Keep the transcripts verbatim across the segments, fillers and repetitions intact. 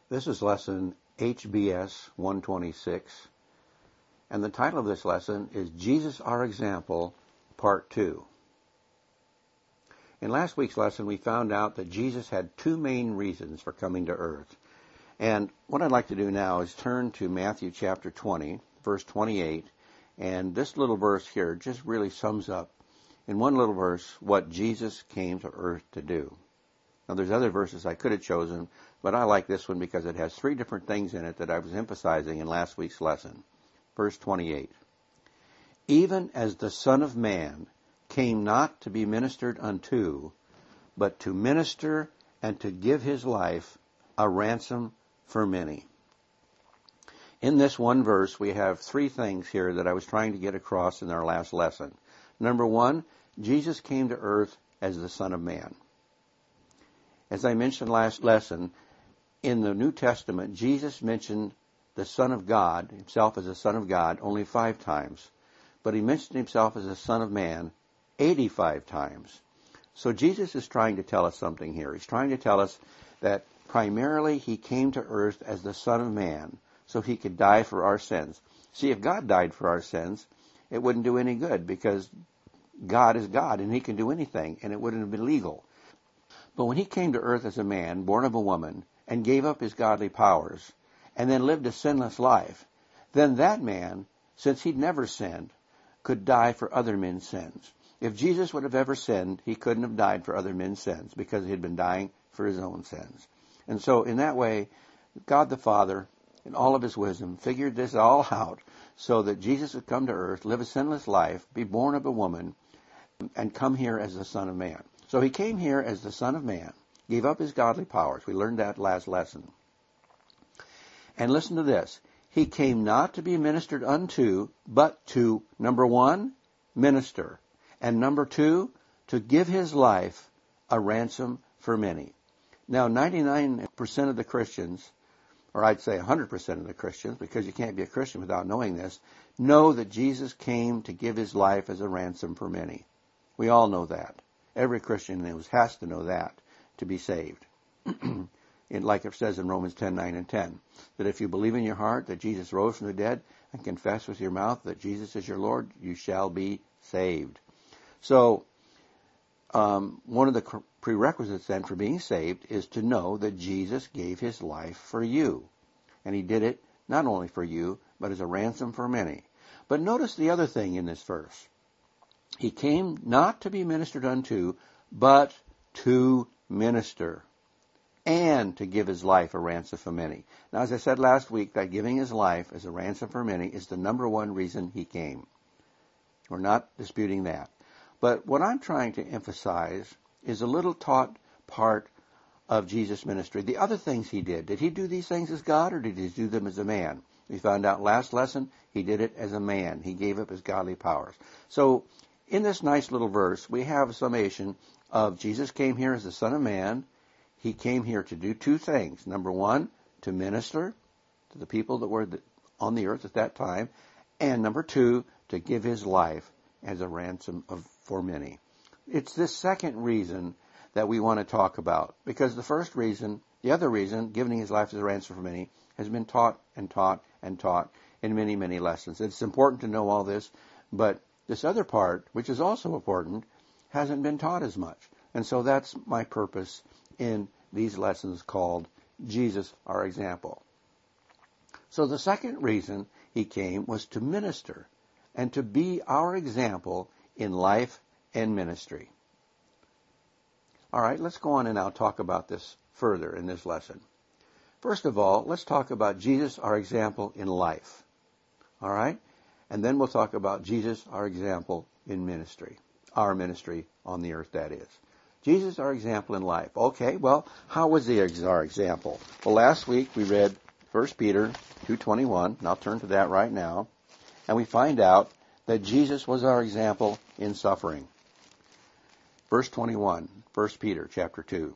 This is lesson H B S one twenty-six, and the title of this lesson is Jesus Our Example, Part two. In last week's lesson, we found out that Jesus had two main reasons for coming to earth. And what I'd like to do now is turn to Matthew chapter twenty, verse twenty-eight, and this little verse here just really sums up, in one little verse, what Jesus came to earth to do. Now, there's other verses I could have chosen, but I like this one because it has three different things in it that I was emphasizing in last week's lesson. Verse twenty-eight. Even as the Son of Man came not to be ministered unto, but to minister and to give his life a ransom for many. In this one verse, we have three things here that I was trying to get across in our last lesson. Number one, Jesus came to earth as the Son of Man. As I mentioned last lesson, in the New Testament, Jesus mentioned the Son of God, himself as the Son of God, only five times. But he mentioned himself as the Son of Man eighty-five times. So Jesus is trying to tell us something here. He's trying to tell us that primarily he came to earth as the Son of Man so he could die for our sins. See, if God died for our sins, it wouldn't do any good because God is God and he can do anything and it wouldn't have been legal. But when he came to earth as a man, born of a woman, and gave up his godly powers, and then lived a sinless life, then that man, since he'd never sinned, could die for other men's sins. If Jesus would have ever sinned, he couldn't have died for other men's sins because he had been dying for his own sins. And so in that way, God the Father, in all of his wisdom, figured this all out so that Jesus would come to earth, live a sinless life, be born of a woman, and come here as the Son of Man. So he came here as the Son of Man, gave up his godly powers. We learned that last lesson. And listen to this. He came not to be ministered unto, but to, number one, minister. And number two, to give his life a ransom for many. Now, ninety-nine percent of the Christians, or I'd say one hundred percent of the Christians, because you can't be a Christian without knowing this, know that Jesus came to give his life as a ransom for many. We all know that. Every Christian has to know that to be saved. And like it says in Romans ten, nine, and ten, that if you believe in your heart that Jesus rose from the dead and confess with your mouth that Jesus is your Lord, you shall be saved. So um, one of the prerequisites then for being saved is to know that Jesus gave his life for you. And he did it not only for you, but as a ransom for many. But notice the other thing in this verse. He came not to be ministered unto, but to minister and to give his life a ransom for many. Now, as I said last week, that giving his life as a ransom for many is the number one reason he came. We're not disputing that. But what I'm trying to emphasize is a little taught part of Jesus' ministry. The other things he did. Did he do these things as God or did he do them as a man? We found out last lesson he did it as a man. He gave up his godly powers. So in this nice little verse, we have a summation of Jesus came here as the Son of Man. He came here to do two things. Number one, to minister to the people that were on the earth at that time. And number two, to give his life as a ransom of, for many. It's this second reason that we want to talk about. Because the first reason, the other reason, giving his life as a ransom for many, has been taught and taught and taught in many, many lessons. It's important to know all this, but this other part, which is also important, hasn't been taught as much. And so that's my purpose in these lessons called Jesus Our Example. So the second reason he came was to minister and to be our example in life and ministry. All right, let's go on and now talk about this further in this lesson. First of all, let's talk about Jesus our example in life. All right? And then we'll talk about Jesus, our example in ministry. Our ministry on the earth, that is. Jesus, our example in life. Okay, well, how was he our example? Well, last week we read First Peter two twenty-one, and I'll turn to that right now. And we find out that Jesus was our example in suffering. Verse twenty-one, First Peter chapter two.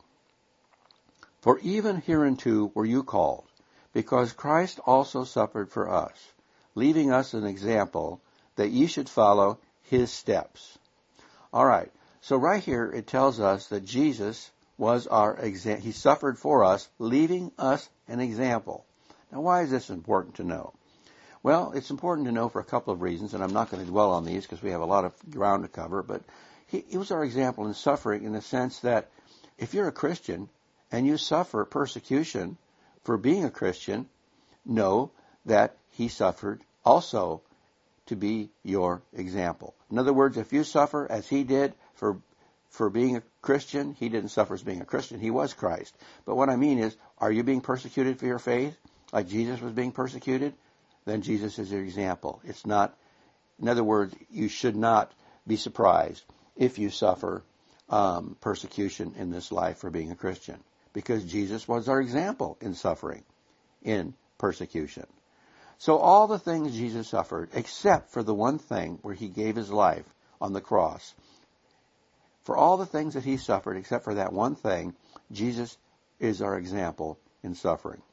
For even hereunto were you called, because Christ also suffered for us, leaving us an example that ye should follow his steps. All right, so right here it tells us that Jesus was our exa- he suffered for us, leaving us an example. Now, why is this important to know? Well, it's important to know for a couple of reasons, and I'm not going to dwell on these because we have a lot of ground to cover, but he, he was our example in suffering in the sense that if you're a Christian and you suffer persecution for being a Christian, know that he suffered also to be your example. In other words, if you suffer as he did for for being a Christian, he didn't suffer as being a Christian. He was Christ. But what I mean is, are you being persecuted for your faith like Jesus was being persecuted? Then Jesus is your example. It's not, in other words, you should not be surprised if you suffer um, persecution in this life for being a Christian, because Jesus was our example in suffering, in persecution. So all the things Jesus suffered, except for the one thing where he gave his life on the cross, for all the things that he suffered, except for that one thing, Jesus is our example in suffering.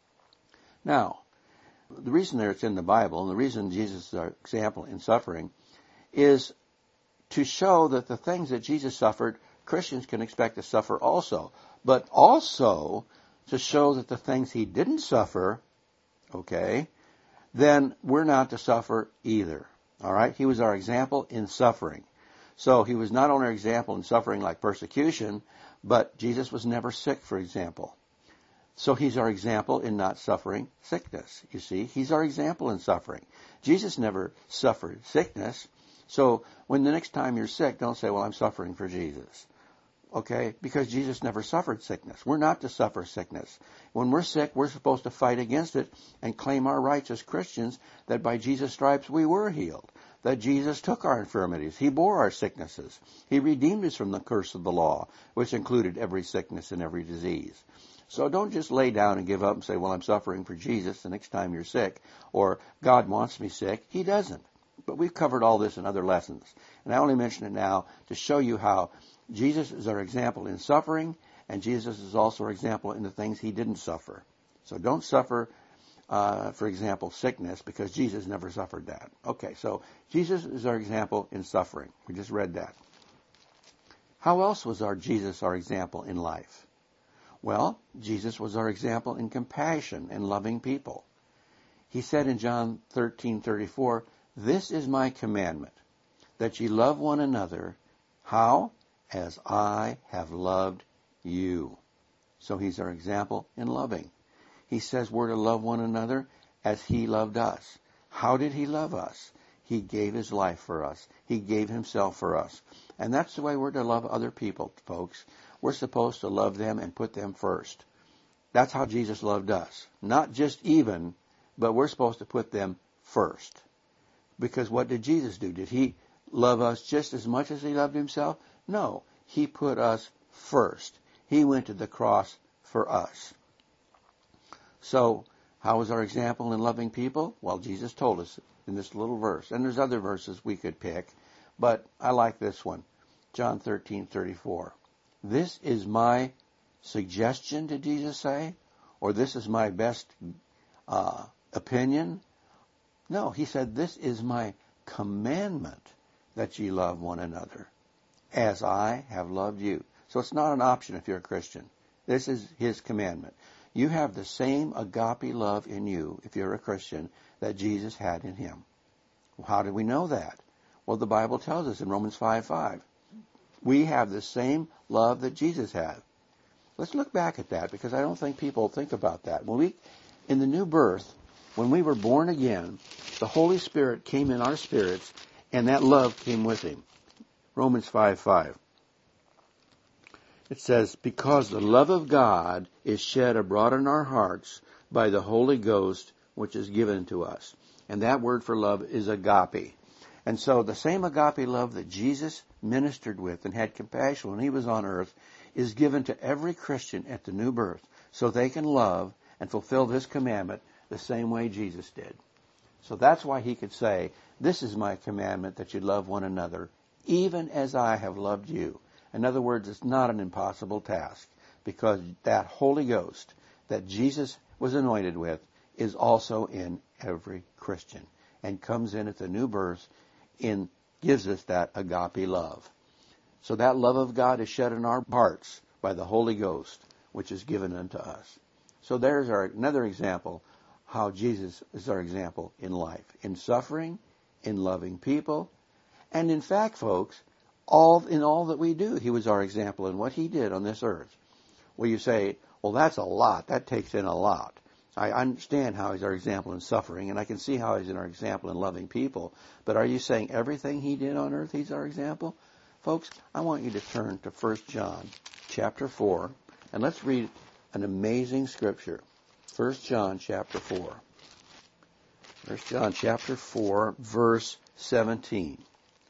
Now, the reason that it's in the Bible, and the reason Jesus is our example in suffering, is to show that the things that Jesus suffered, Christians can expect to suffer also. But also to show that the things he didn't suffer, okay, then we're not to suffer either. All right? He was our example in suffering. So he was not only our example in suffering like persecution, but Jesus was never sick, for example. So he's our example in not suffering sickness. You see, he's our example in suffering. Jesus never suffered sickness. So when the next time you're sick, don't say, well, I'm suffering for Jesus. Okay? Because Jesus never suffered sickness. We're not to suffer sickness. When we're sick, we're supposed to fight against it and claim our rights as Christians that by Jesus' stripes we were healed. That Jesus took our infirmities. He bore our sicknesses. He redeemed us from the curse of the law, which included every sickness and every disease. So don't just lay down and give up and say, well, I'm suffering for Jesus the next time you're sick, or God wants me sick. He doesn't. But we've covered all this in other lessons. And I only mention it now to show you how Jesus is our example in suffering, and Jesus is also our example in the things he didn't suffer. So don't suffer, uh, for example, sickness, because Jesus never suffered that. Okay, so Jesus is our example in suffering. We just read that. How else was our Jesus our example in life? Well, Jesus was our example in compassion and loving people. He said in John thirteen thirty-four, "This is my commandment, that ye love one another." How? As I have loved you. So he's our example in loving. He says we're to love one another as he loved us. How did he love us? He gave his life for us. He gave himself for us. And that's the way we're to love other people, folks. We're supposed to love them and put them first. That's how Jesus loved us. Not just even, but we're supposed to put them first. Because what did Jesus do? Did he love us just as much as he loved himself? No. He put us first. He went to the cross for us. So, how was our example in loving people? Well, Jesus told us in this little verse. And there's other verses we could pick, but I like this one. John thirteen thirty-four. This is my suggestion, did Jesus say? Or this is my best uh, opinion? No, he said, this is my commandment, that ye love one another, as I have loved you. So it's not an option if you're a Christian. This is his commandment. You have the same agape love in you, if you're a Christian, that Jesus had in him. How do we know that? Well, the Bible tells us in Romans five five. We have the same love that Jesus had. Let's look back at that, because I don't think people think about that. When we, in the new birth, when we were born again, the Holy Spirit came in our spirits, and that love came with him. Romans five five. It says, because the love of God is shed abroad in our hearts by the Holy Ghost, which is given to us. And that word for love is agape. And so the same agape love that Jesus ministered with and had compassion when he was on earth is given to every Christian at the new birth, so they can love and fulfill this commandment the same way Jesus did. So that's why he could say, this is my commandment, that you love one another, even as I have loved you. In other words, it's not an impossible task, because that Holy Ghost that Jesus was anointed with is also in every Christian and comes in at the new birth and gives us that agape love. So that love of God is shed in our hearts by the Holy Ghost, which is given unto us. So there's our another example how Jesus is our example in life, in suffering, in loving people, and in fact, folks, all in all that we do, he was our example in what he did on this earth. Well, you say, well, that's a lot. That takes in a lot. I understand how he's our example in suffering, and I can see how he's our example in loving people. But are you saying everything he did on earth, he's our example? Folks, I want you to turn to First John chapter four, and let's read an amazing scripture. First John chapter four. First John chapter four, verse seventeen.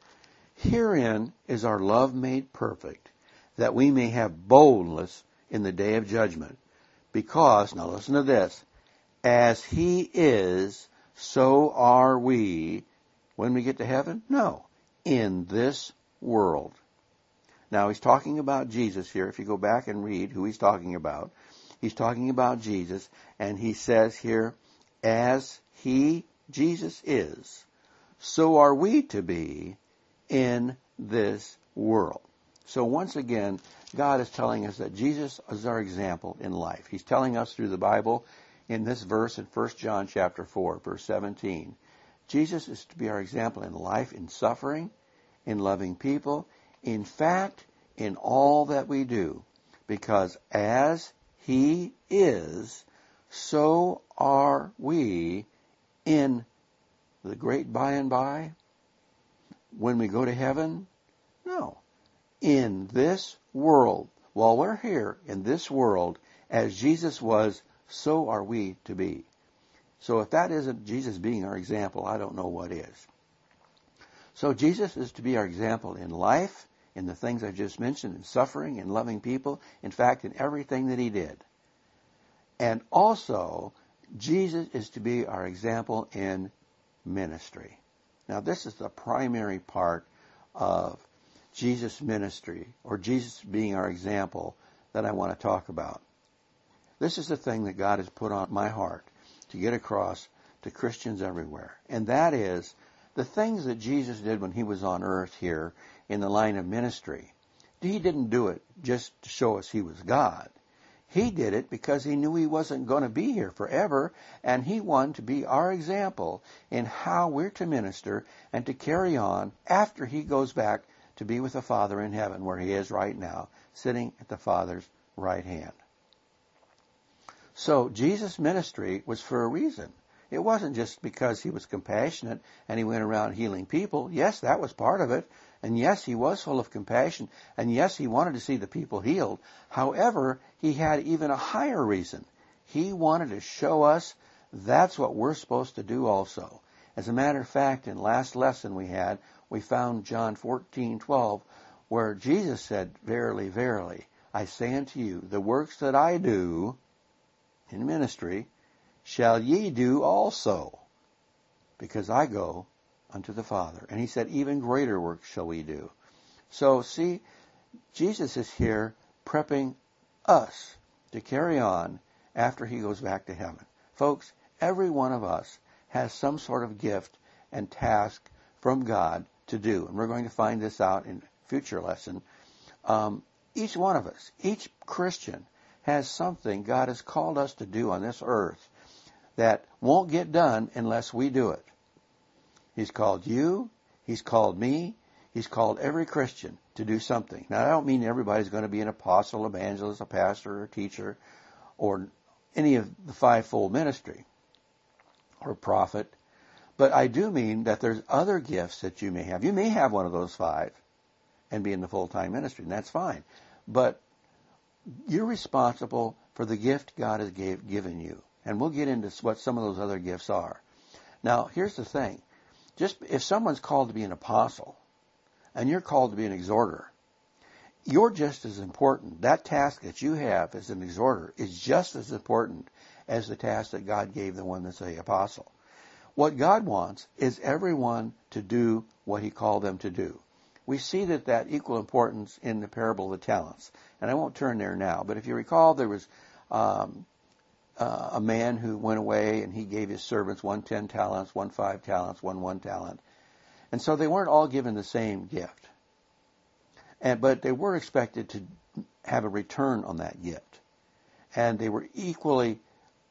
Herein is our love made perfect, that we may have boldness in the day of judgment. Because, now listen to this, as he is, so are we when we get to heaven? No, in this world. Now he's talking about Jesus here. If you go back and read who he's talking about, he's talking about Jesus, and he says here, as he, Jesus is, so are we to be in this world. So once again, God is telling us that Jesus is our example in life. He's telling us through the Bible in this verse in First John chapter four, verse seventeen. Jesus is to be our example in life, in suffering, in loving people, in fact, in all that we do. Because as he is, so are we in the great by and by. When we go to heaven? No. In this world, while we're here in this world, as Jesus was, so are we to be. So if that isn't Jesus being our example, I don't know what is. So Jesus is to be our example in life, in the things I just mentioned, in suffering, in loving people, in fact, in everything that he did. And also, Jesus is to be our example in ministry. Now, this is the primary part of Jesus' ministry, or Jesus being our example, that I want to talk about. This is the thing that God has put on my heart to get across to Christians everywhere. And that is the things that Jesus did when he was on earth here in the line of ministry. He didn't do it just to show us he was God. He did it because he knew he wasn't going to be here forever, and he wanted to be our example in how we're to minister and to carry on after he goes back to be with the Father in heaven, where he is right now, sitting at the Father's right hand. So Jesus' ministry was for a reason. It wasn't just because he was compassionate and he went around healing people. Yes, that was part of it. And yes, he was full of compassion. And yes, he wanted to see the people healed. However, he had even a higher reason. He wanted to show us that's what we're supposed to do also. As a matter of fact, in last lesson we had, we found John fourteen twelve, where Jesus said, verily, verily, I say unto you, the works that I do in ministry shall ye do also, because I go unto the Father. And he said, even greater works shall we do. So, see, Jesus is here prepping us to carry on after he goes back to heaven. Folks, every one of us has some sort of gift and task from God to do. And we're going to find this out in a future lesson. Um, each one of us, each Christian, has something God has called us to do on this earth that won't get done unless we do it. He's called you. He's called me. He's called every Christian to do something. Now, I don't mean everybody's going to be an apostle, evangelist, a pastor, or teacher, or any of the fivefold ministry, or prophet. But I do mean that there's other gifts that you may have. You may have one of those five and be in the full-time ministry, and that's fine. But you're responsible for the gift God has gave, given you. And we'll get into what some of those other gifts are. Now, here's the thing. Just if someone's called to be an apostle and you're called to be an exhorter, you're just as important. That task that you have as an exhorter is just as important as the task that God gave the one that's an apostle. What God wants is everyone to do what he called them to do. We see that that equal importance in the parable of the talents. And I won't turn there now, but if you recall, there was um, uh, a man who went away and he gave his servants one ten talents, one five talents, one one talent. And so they weren't all given the same gift. And, but they were expected to have a return on that gift. And they were equally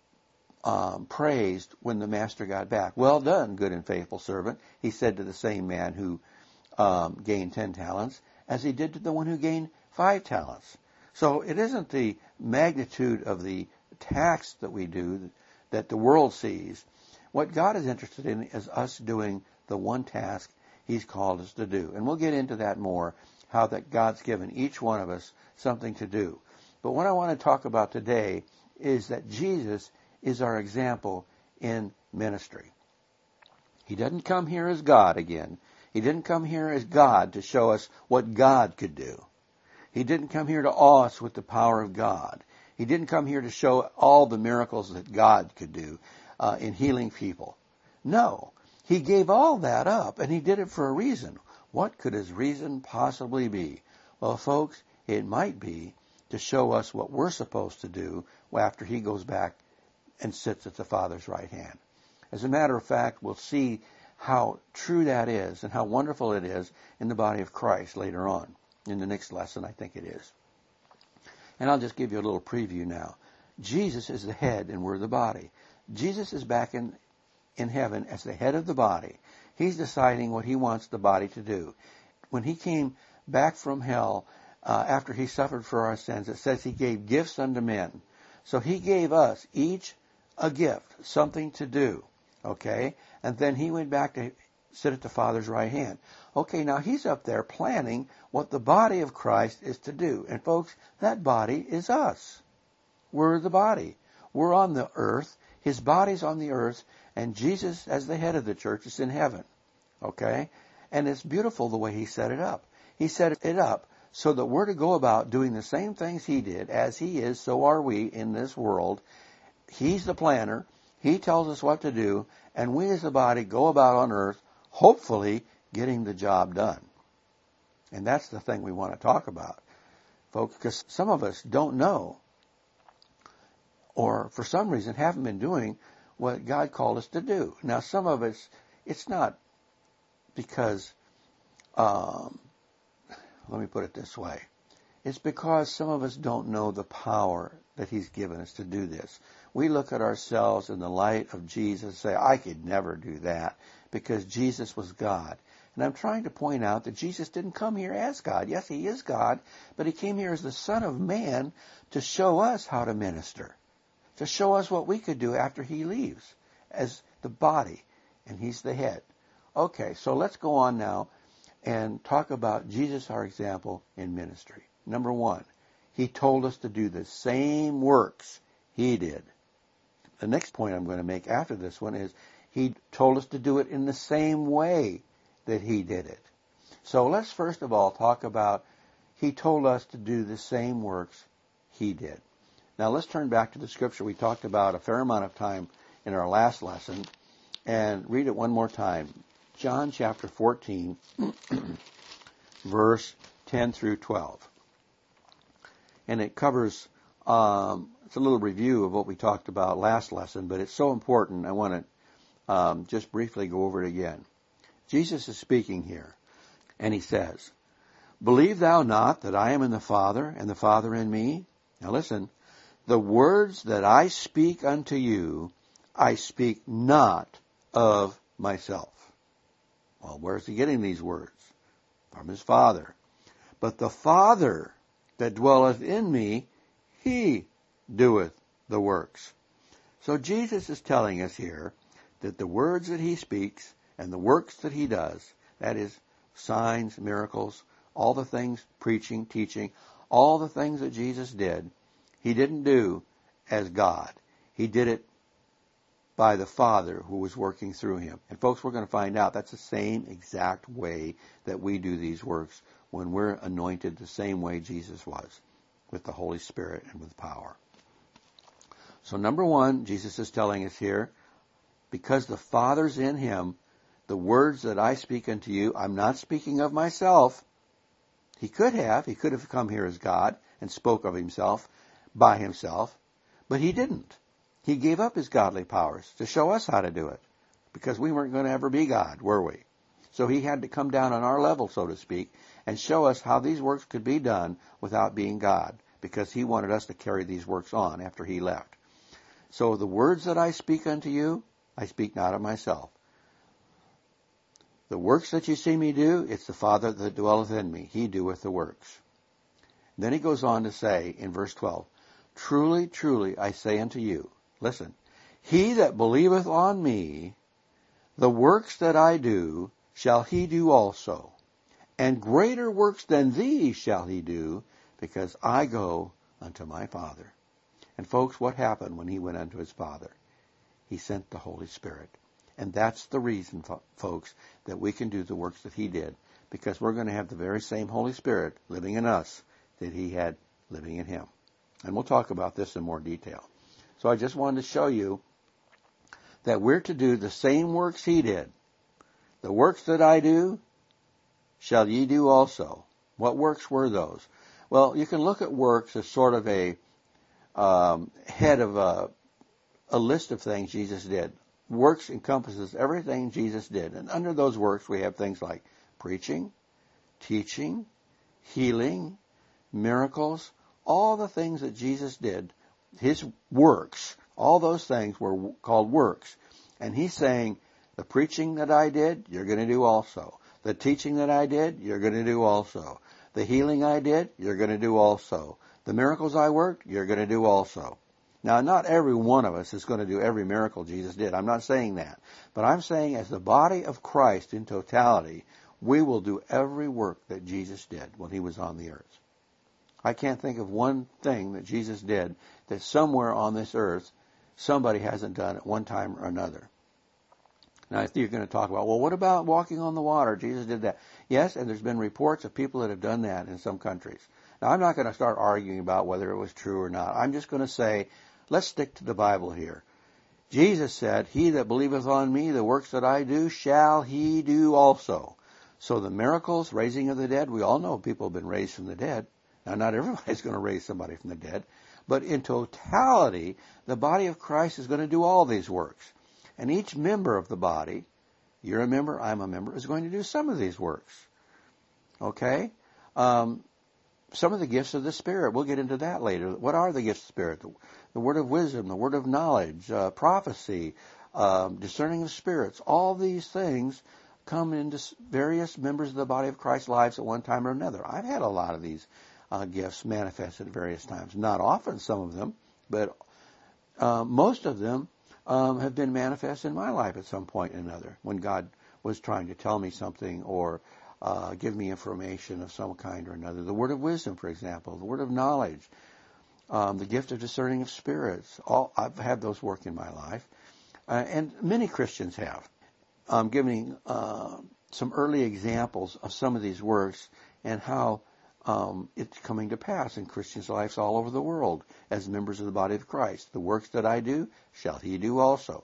um, praised when the master got back. Well done, good and faithful servant, he said to the same man who um, gained ten talents, as he did to the one who gained five talents. So it isn't the magnitude of the tax that we do that the world sees. What God is interested in is us doing the one task he's called us to do. And we'll get into that more, how that God's given each one of us something to do. But what I want to talk about today is that Jesus is our example in ministry. He didn't come here as God again. He didn't come here as God to show us what God could do. He didn't come here to awe us with the power of God. He didn't come here to show all the miracles that God could do uh, in healing people. No, he gave all that up, and he did it for a reason. What could his reason possibly be? Well, folks, it might be to show us what we're supposed to do after he goes back and sits at the Father's right hand. As a matter of fact, we'll see how true that is and how wonderful it is in the body of Christ later on. In the next lesson, I think it is. And I'll just give you a little preview now. Jesus is the head and we're the body. Jesus is back in, in heaven as the head of the body. He's deciding what he wants the body to do. When he came back from hell, uh, after he suffered for our sins, it says he gave gifts unto men. So he gave us each a gift, something to do. Okay? And then he went back to sit at the Father's right hand. Okay, now he's up there planning what the body of Christ is to do. And folks, that body is us. We're the body. We're on the earth. His body's on the earth. And Jesus, as the head of the church, is in heaven. Okay? And it's beautiful the way he set it up. He set it up so that we're to go about doing the same things he did. As he is, so are we in this world. He's the planner. He tells us what to do. And we as the body go about on earth, hopefully getting the job done. And that's the thing we want to talk about, folks, because some of us don't know, or for some reason haven't been doing what God called us to do. Now, some of us, it's not because, um, let me put it this way. It's because some of us don't know the power that he's given us to do this. We look at ourselves in the light of Jesus and say, I could never do that because Jesus was God. And I'm trying to point out that Jesus didn't come here as God. Yes, he is God, but he came here as the Son of Man to show us how to minister, to show us what we could do after he leaves as the body, and he's the head. Okay, so let's go on now and talk about Jesus, our example in ministry. Number one, he told us to do the same works he did. The next point I'm going to make after this one is he told us to do it in the same way that he did it. So let's first of all talk about he told us to do the same works he did. Now let's turn back to the scripture we talked about a fair amount of time in our last lesson and read it one more time. John chapter fourteen, verse ten through twelve. And it covers, um, it's a little review of what we talked about last lesson, but it's so important I want to um, just briefly go over it again. Jesus is speaking here, and he says, Believe thou not that I am in the Father, and the Father in me? Now listen, the words that I speak unto you, I speak not of myself. Well, where's he getting these words? From his Father. But the Father that dwelleth in me, he doeth the works. So Jesus is telling us here that the words that he speaks and the works that he does, that is, signs, miracles, all the things, preaching, teaching, all the things that Jesus did, he didn't do as God. He did it by the Father who was working through him. And folks, we're going to find out that's the same exact way that we do these works when we're anointed the same way Jesus was, with the Holy Spirit and with power. So number one, Jesus is telling us here, because the Father's in him, the words that I speak unto you, I'm not speaking of myself. He could have. He could have come here as God and spoke of himself by himself, but he didn't. He gave up his godly powers to show us how to do it, because we weren't going to ever be God, were we? So he had to come down on our level, so to speak, and show us how these works could be done without being God. because he wanted us to carry these works on after he left. So the words that I speak unto you, I speak not of myself. The works that you see me do, it's the Father that dwelleth in me. He doeth the works. Then he goes on to say in verse twelve, truly, truly, I say unto you, listen, he that believeth on me, the works that I do, shall he do also. And greater works than these shall he do, because I go unto my Father. And folks, what happened when he went unto his Father? He sent the Holy Spirit. And that's the reason, folks, that we can do the works that he did, because we're going to have the very same Holy Spirit living in us that he had living in him. And we'll talk about this in more detail. So I just wanted to show you that we're to do the same works he did. The works that I do, shall ye do also. What works were those? Well, you can look at works as sort of a um, head of a, a list of things Jesus did. Works encompasses everything Jesus did. And under those works, we have things like preaching, teaching, healing, miracles, all the things that Jesus did, his works, all those things were called works. And he's saying, the preaching that I did, you're going to do also. The teaching that I did, you're going to do also. The healing I did, you're going to do also. The miracles I worked, you're going to do also. Now, not every one of us is going to do every miracle Jesus did. I'm not saying that. But I'm saying as the body of Christ in totality, we will do every work that Jesus did when he was on the earth. I can't think of one thing that Jesus did that somewhere on this earth somebody hasn't done at one time or another. Now, if you're going to talk about, well, what about walking on the water? Jesus did that. Yes, and there's been reports of people that have done that in some countries. Now, I'm not going to start arguing about whether it was true or not. I'm just going to say, let's stick to the Bible here. Jesus said, he that believeth on me, the works that I do, shall he do also. So the miracles, raising of the dead, we all know people have been raised from the dead. Now, not everybody's going to raise somebody from the dead. But in totality, the body of Christ is going to do all these works. And each member of the body, you're a member, I'm a member, is going to do some of these works. Okay? Um, some of the gifts of the Spirit, we'll get into that later. What are the gifts of the Spirit? The, the word of wisdom, the word of knowledge, uh, prophecy, um, discerning of spirits. All these things come into various members of the body of Christ's lives at one time or another. I've had a lot of these uh, gifts manifested at various times. Not often, some of them, but uh, most of them Um, have been manifest in my life at some point or another when God was trying to tell me something or uh, give me information of some kind or another. The word of wisdom, for example, the word of knowledge, um, the gift of discerning of spirits. All I've had those work in my life, uh, and many Christians have. I'm giving uh, some early examples of some of these works and how Um, it's coming to pass in Christians' lives all over the world as members of the body of Christ. The works that I do, shall he do also.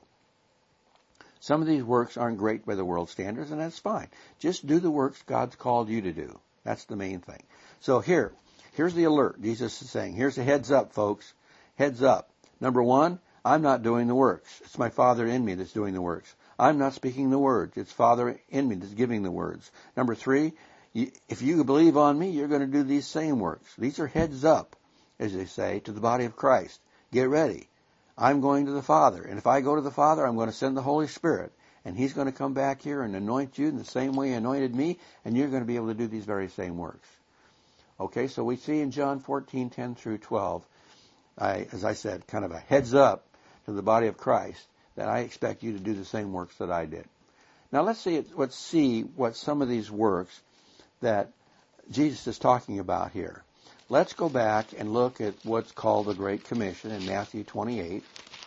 Some of these works aren't great by the world standards, and that's fine. Just do the works God's called you to do. That's the main thing. So here, here's the alert. Jesus is saying, here's a heads up, folks. Heads up. Number one, I'm not doing the works. It's my Father in me that's doing the works. I'm not speaking the words. It's Father in me that's giving the words. Number three, if you believe on me, you're going to do these same works. These are heads up, as they say, to the body of Christ. Get ready. I'm going to the Father. And if I go to the Father, I'm going to send the Holy Spirit. And he's going to come back here and anoint you in the same way he anointed me. And you're going to be able to do these very same works. Okay, so we see in John fourteen, ten through twelve, I, as I said, kind of a heads up to the body of Christ that I expect you to do the same works that I did. Now let's see, let's see what some of these works that Jesus is talking about here. Let's go back and look at what's called the Great Commission in Matthew twenty-eight,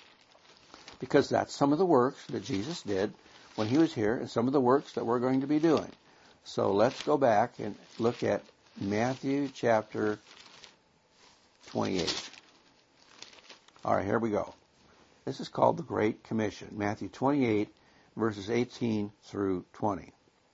because that's some of the works that Jesus did when he was here and some of the works that we're going to be doing. So let's go back and look at Matthew chapter twenty-eight. All right, here we go. This is called the Great Commission, Matthew twenty-eight, verses eighteen through twenty.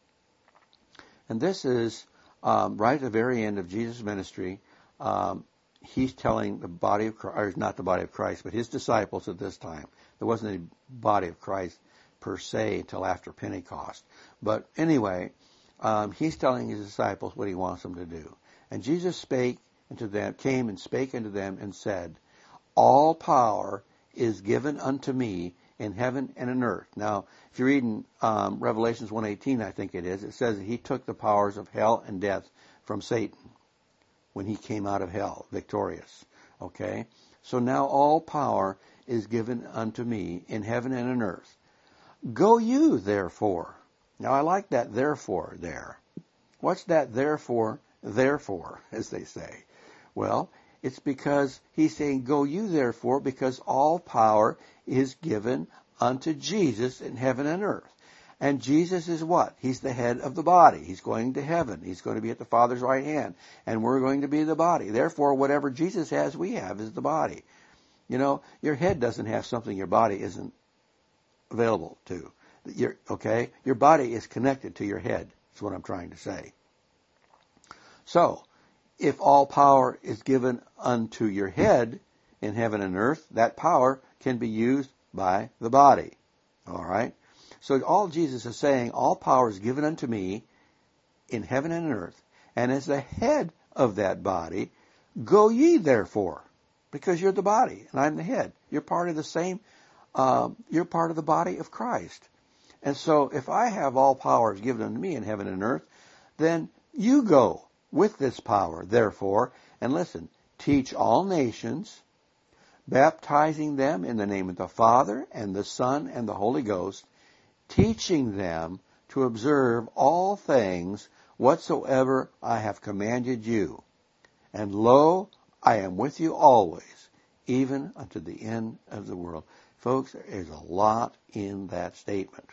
And this is um, right at the very end of Jesus' ministry. Um, he's telling the body of Christ, or not the body of Christ, but his disciples at this time. There wasn't a body of Christ per se until after Pentecost. But anyway, um, he's telling his disciples what he wants them to do. And Jesus spake unto them, came and spake unto them and said, all power is given unto me in heaven and in earth. Now, if you're reading um, Revelations one eighteen, I think it is, it says that he took the powers of hell and death from Satan when he came out of hell victorious. Okay? So now all power is given unto me in heaven and in earth. Go you, therefore. Now, I like that therefore there. What's that therefore, therefore, as they say? Well, it's because he's saying, go you, therefore, because all power is given unto Jesus in heaven and earth. And Jesus is what? He's the head of the body. He's going to heaven. He's going to be at the Father's right hand. And we're going to be the body. Therefore, whatever Jesus has, we have is the body. You know, your head doesn't have something your body isn't available to. Your, okay? Your body is connected to your head. That's what I'm trying to say. So, if all power is given unto your head in heaven and earth, that power can be used by the body. All right? So all Jesus is saying, all power is given unto me in heaven and in earth, and as the head of that body, go ye therefore, because you're the body and I'm the head. You're part of the same, um, you're part of the body of Christ. And so if I have all power is given unto me in heaven and earth, then you go with this power, therefore, and listen, teach all nations, baptizing them in the name of the Father and the Son and the Holy Ghost, teaching them to observe all things whatsoever I have commanded you. And lo, I am with you always, even unto the end of the world. Folks, there is a lot in that statement.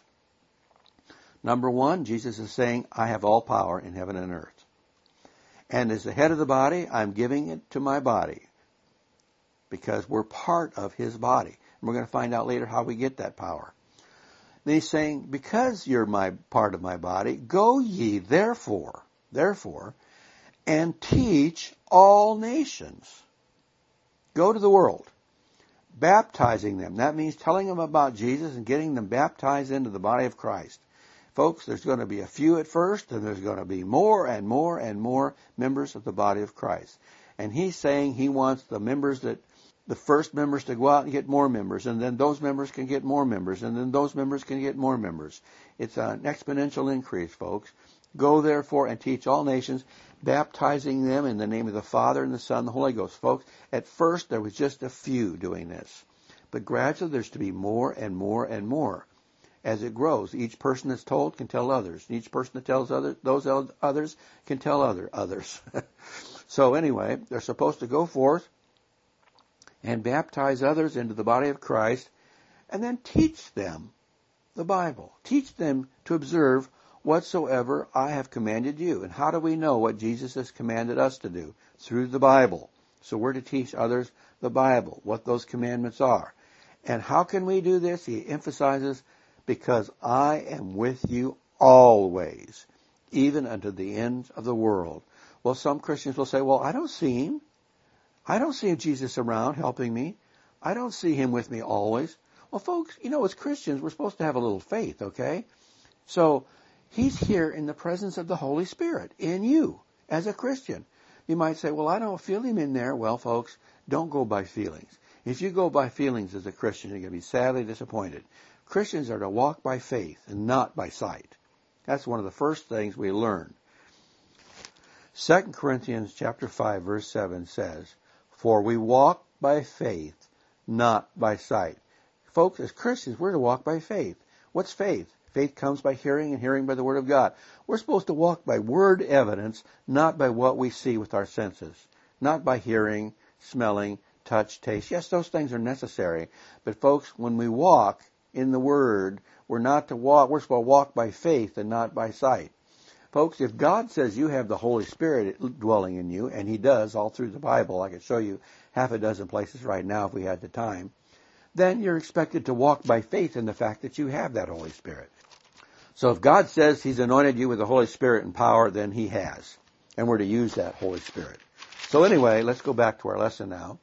Number one, Jesus is saying, I have all power in heaven and earth. And as the head of the body, I'm giving it to my body because we're part of his body. And we're going to find out later how we get that power. Then he's saying, because you're my part of my body, go ye therefore, therefore, and teach all nations. Go to the world, baptizing them. That means telling them about Jesus and getting them baptized into the body of Christ. Folks, there's going to be a few at first, and there's going to be more and more and more members of the body of Christ. And he's saying he wants the members that the first members to go out and get more members, and then those members can get more members, and then those members can get more members. It's an exponential increase, folks. Go therefore and teach all nations, baptizing them in the name of the Father and the Son and the Holy Ghost. Folks, at first there was just a few doing this, but gradually there's to be more and more and more. As it grows, each person that's told can tell others. Each person that tells other, those others can tell other others. So anyway, they're supposed to go forth and baptize others into the body of Christ, and then teach them the Bible. Teach them to observe whatsoever I have commanded you. And how do we know what Jesus has commanded us to do? Through the Bible. So we're to teach others the Bible, what those commandments are. And how can we do this? He emphasizes, because I am with you always, even unto the ends of the world. Well, some Christians will say, well, I don't see him. I don't see Jesus around helping me. I don't see him with me always. Well, folks, you know, as Christians, we're supposed to have a little faith, okay? So he's here in the presence of the Holy Spirit, in you, as a Christian. You might say, well, I don't feel him in there. Well, folks, don't go by feelings. If you go by feelings as a Christian, you're going to be sadly disappointed. Christians are to walk by faith and not by sight. That's one of the first things we learn. Second Corinthians chapter five, verse seven says, for we walk by faith, not by sight. Folks, as Christians, we're to walk by faith. What's faith? Faith comes by hearing, and hearing by the Word of God. We're supposed to walk by Word evidence, not by what we see with our senses. Not by hearing, smelling, touch, taste. Yes, those things are necessary. But folks, when we walk in the Word, we're not to walk, we're supposed to walk by faith and not by sight. Folks, if God says you have the Holy Spirit dwelling in you, and he does all through the Bible, I could show you half a dozen places right now if we had the time, then you're expected to walk by faith in the fact that you have that Holy Spirit. So if God says he's anointed you with the Holy Spirit and power, then he has. And we're to use that Holy Spirit. So anyway, let's go back to our lesson now.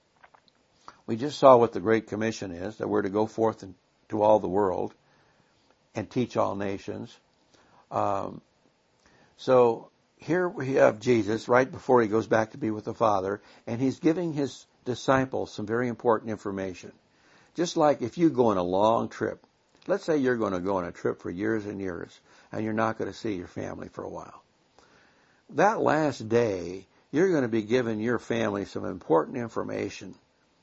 We just saw what the Great Commission is, that we're to go forth into all the world and teach all nations. Um, So here we have Jesus right before he goes back to be with the Father, and he's giving his disciples some very important information. Just like if you go on a long trip, let's say you're going to go on a trip for years and years, and you're not going to see your family for a while. That last day, you're going to be giving your family some important information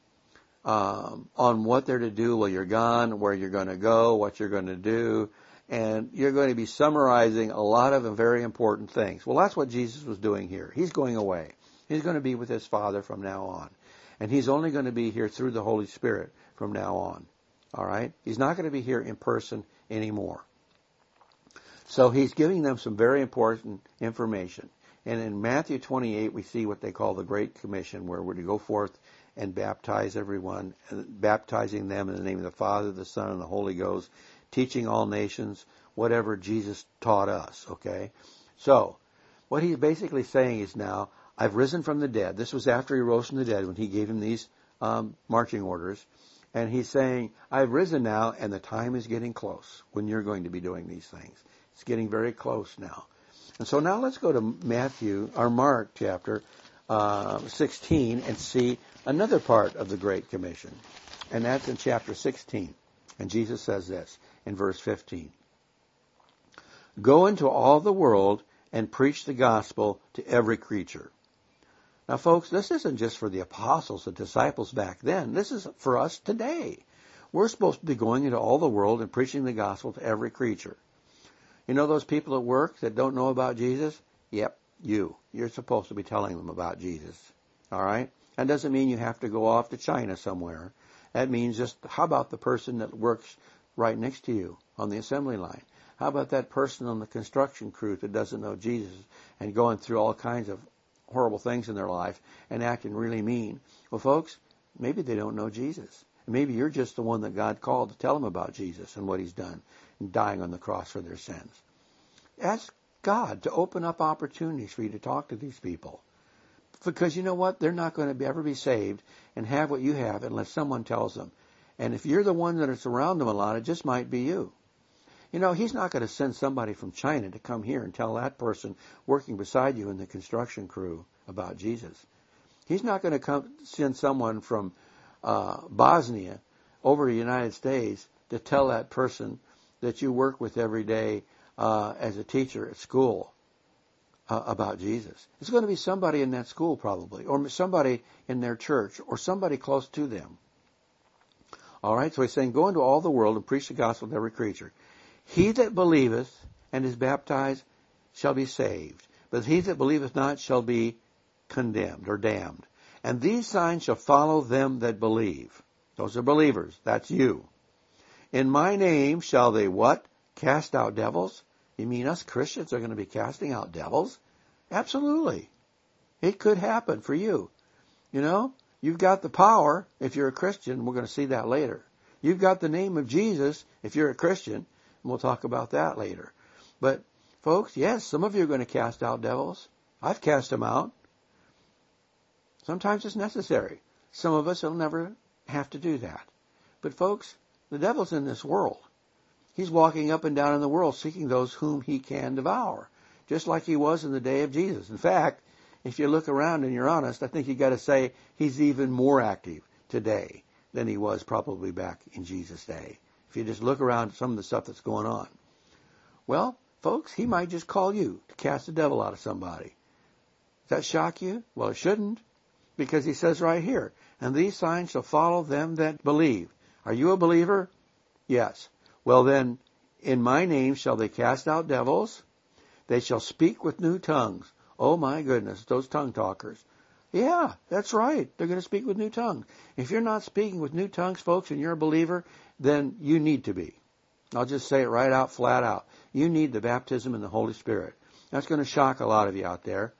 um, on what they're to do while you're gone, where you're going to go, what you're going to do, and you're going to be summarizing a lot of very important things. Well, that's what Jesus was doing here. He's going away. He's going to be with his Father from now on. And he's only going to be here through the Holy Spirit from now on. All right? He's not going to be here in person anymore. So he's giving them some very important information. And in Matthew twenty-eight, we see what they call the Great Commission, where we're to go forth and baptize everyone, baptizing them in the name of the Father, the Son, and the Holy Ghost, teaching all nations whatever Jesus taught us, okay? So, what he's basically saying is now, I've risen from the dead. This was after he rose from the dead when he gave him these um, marching orders. And he's saying, I've risen now, and the time is getting close when you're going to be doing these things. It's getting very close now. And so now let's go to Matthew, or Mark chapter uh, sixteen, and see another part of the Great Commission. And that's in chapter sixteen. And Jesus says this in verse fifteen. Go into all the world and preach the gospel to every creature. Now, folks, this isn't just for the apostles, the disciples back then. This is for us today. We're supposed to be going into all the world and preaching the gospel to every creature. You know those people at work that don't know about Jesus? Yep, you. You're supposed to be telling them about Jesus. All right? That doesn't mean you have to go off to China somewhere. That means just, how about the person that works right next to you on the assembly line? How about that person on the construction crew that doesn't know Jesus and going through all kinds of horrible things in their life and acting really mean? Well, folks, maybe they don't know Jesus. Maybe you're just the one that God called to tell them about Jesus and what he's done and dying on the cross for their sins. Ask God to open up opportunities for you to talk to these people. Because you know what? They're not going to be, ever be saved and have what you have unless someone tells them. And if you're the one that is around them a lot, it just might be you. You know, he's not going to send somebody from China to come here and tell that person working beside you in the construction crew about Jesus. He's not going to come send someone from uh, Bosnia over to the United States to tell that person that you work with every day uh, as a teacher at school uh, about Jesus. It's going to be somebody in that school probably, or somebody in their church, or somebody close to them. All right, so he's saying, go into all the world and preach the gospel to every creature. He that believeth and is baptized shall be saved, but he that believeth not shall be condemned or damned. And these signs shall follow them that believe. Those are believers. That's you. In my name shall they what? Cast out devils? You mean us Christians are going to be casting out devils? Absolutely. It could happen for you. You know, you've got the power if you're a Christian. We're going to see that later. You've got the name of Jesus if you're a Christian. And we'll talk about that later. But, folks, yes, some of you are going to cast out devils. I've cast them out. Sometimes it's necessary. Some of us will never have to do that. But, folks, the devil's in this world. He's walking up and down in the world seeking those whom he can devour, just like he was in the day of Jesus. In fact, if you look around and you're honest, I think you've got to say he's even more active today than he was probably back in Jesus' day. If you just look around at some of the stuff that's going on. Well, folks, he might just call you to cast the devil out of somebody. Does that shock you? Well, it shouldn't, because he says right here, and these signs shall follow them that believe. Are you a believer? Yes. Well then, in my name shall they cast out devils. They shall speak with new tongues. Oh my goodness, those tongue talkers. Yeah, that's right. They're going to speak with new tongues. If you're not speaking with new tongues, folks, and you're a believer, then you need to be. I'll just say it right out, flat out. You need the baptism in the Holy Spirit. That's going to shock a lot of you out there.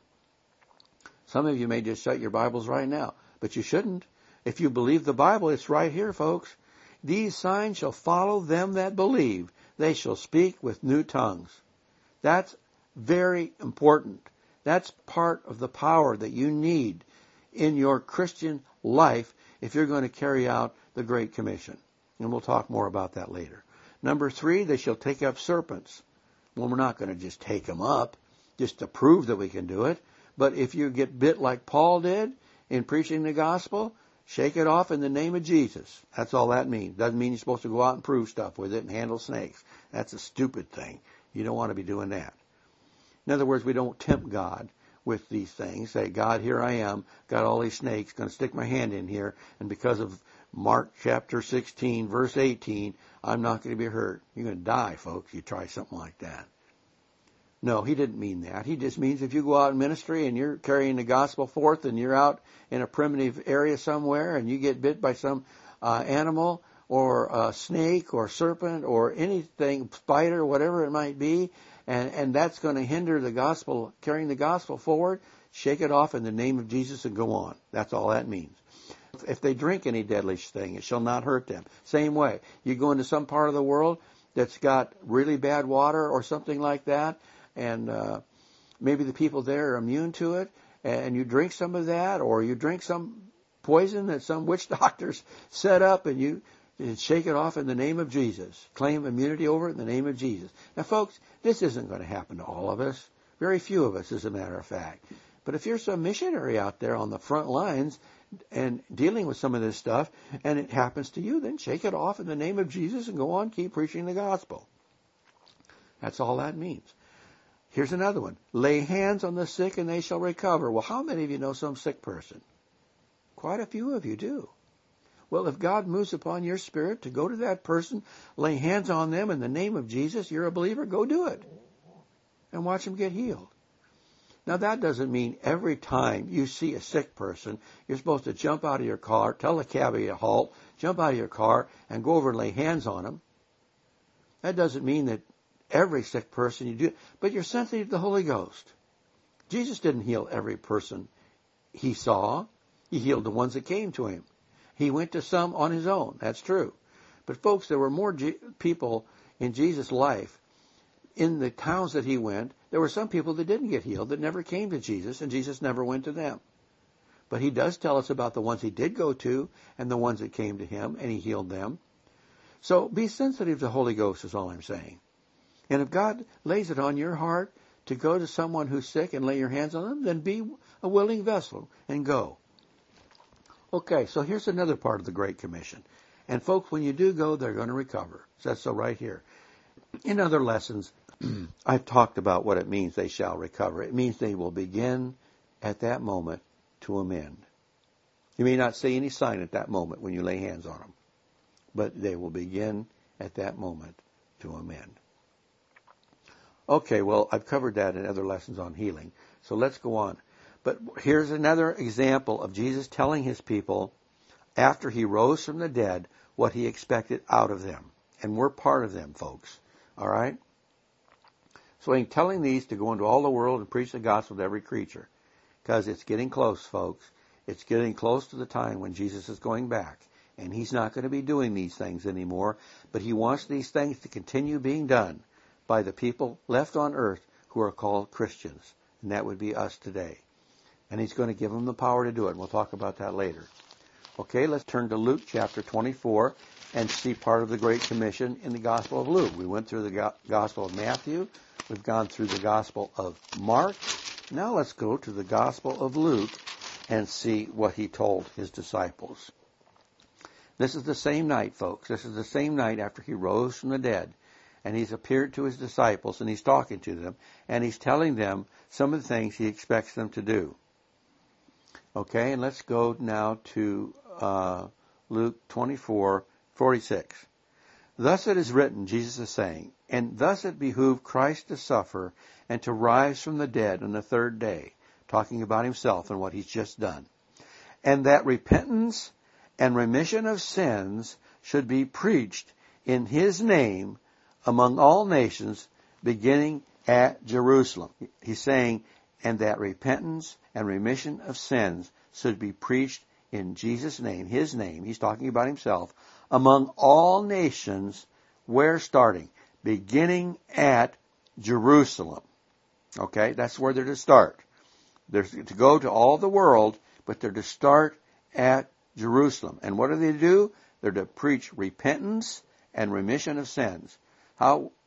Some of you may just shut your Bibles right now, but you shouldn't. If you believe the Bible, it's right here, folks. These signs shall follow them that believe. They shall speak with new tongues. That's very important. That's part of the power that you need in your Christian life if you're going to carry out the Great Commission. And we'll talk more about that later. Number three, they shall take up serpents. Well, we're not going to just take them up. just to prove that we can do it. But if you get bit like Paul did in preaching the gospel, shake it off in the name of Jesus. That's all that means. Doesn't mean you're supposed to go out and prove stuff with it and handle snakes. That's a stupid thing. You don't want to be doing that. In other words, we don't tempt God with these things. Say, God, here I am, got all these snakes, going to stick my hand in here, and because of Mark chapter sixteen, verse eighteen, I'm not going to be hurt. You're going to die, folks, you try something like that. No, he didn't mean that. He just means if you go out in ministry and you're carrying the gospel forth and you're out in a primitive area somewhere and you get bit by some uh, animal or a snake or serpent or anything, spider, whatever it might be, and, and that's going to hinder the gospel, carrying the gospel forward, shake it off in the name of Jesus and go on. That's all that means. If they drink any deadly thing, it shall not hurt them. Same way. You go into some part of the world that's got really bad water or something like that, and uh, maybe the people there are immune to it, and you drink some of that, or you drink some poison that some witch doctors set up, and you shake it off in the name of Jesus. Claim immunity over it in the name of Jesus. Now, folks, this isn't going to happen to all of us. Very few of us, as a matter of fact. But if you're some missionary out there on the front lines and dealing with some of this stuff, and it happens to you, then shake it off in the name of Jesus and go on, keep preaching the gospel. That's all that means. Here's another one. Lay hands on the sick and they shall recover. Well, how many of you know some sick person? Quite a few of you do. Well, if God moves upon your spirit to go to that person, lay hands on them in the name of Jesus, you're a believer, go do it. And watch them get healed. Now, that doesn't mean every time you see a sick person, you're supposed to jump out of your car, tell the cabbie to halt, jump out of your car, and go over and lay hands on them. That doesn't mean that every sick person you do, but you're sensitive to the Holy Ghost. Jesus didn't heal every person he saw. He healed the ones that came to him. He went to some on his own. That's true. But folks, there were more G- people in Jesus' life. In the towns that he went, there were some people that didn't get healed, that never came to Jesus, and Jesus never went to them. But he does tell us about the ones he did go to and the ones that came to him, and he healed them. So be sensitive to the Holy Ghost is all I'm saying. And if God lays it on your heart to go to someone who's sick and lay your hands on them, then be a willing vessel and go. Okay, so here's another part of the Great Commission. And folks, when you do go, they're going to recover. It says so right here. In other lessons, I've talked about what it means they shall recover. It means they will begin at that moment to amend. You may not see any sign at that moment when you lay hands on them, but they will begin at that moment to amend. Okay, well, I've covered that in other lessons on healing, so let's go on. But here's another example of Jesus telling his people, after he rose from the dead, what he expected out of them. And we're part of them, folks. All right? So he's telling these to go into all the world and preach the gospel to every creature. Because it's getting close, folks. It's getting close to the time when Jesus is going back. And he's not going to be doing these things anymore. But he wants these things to continue being done by the people left on earth who are called Christians. And that would be us today. And he's going to give them the power to do it. And we'll talk about that later. Okay, let's turn to Luke chapter twenty-four and see part of the Great Commission in the Gospel of Luke. We went through the Go- Gospel of Matthew. We've gone through the Gospel of Mark. Now let's go to the Gospel of Luke and see what he told his disciples. This is the same night, folks. This is the same night after he rose from the dead. And he's appeared to his disciples, and he's talking to them, and he's telling them some of the things he expects them to do. Okay, and let's go now to uh, Luke twenty-four forty-six. Thus it is written, Jesus is saying, and thus it behooved Christ to suffer and to rise from the dead on the third day, talking about himself and what he's just done, and that repentance and remission of sins should be preached in his name among all nations, beginning at Jerusalem. He's saying, and that repentance and remission of sins should be preached in Jesus' name, his name, he's talking about himself, among all nations, where starting? Beginning at Jerusalem. Okay, that's where they're to start. They're to go to all the world, but they're to start at Jerusalem. And what do they do? They're to preach repentance and remission of sins. How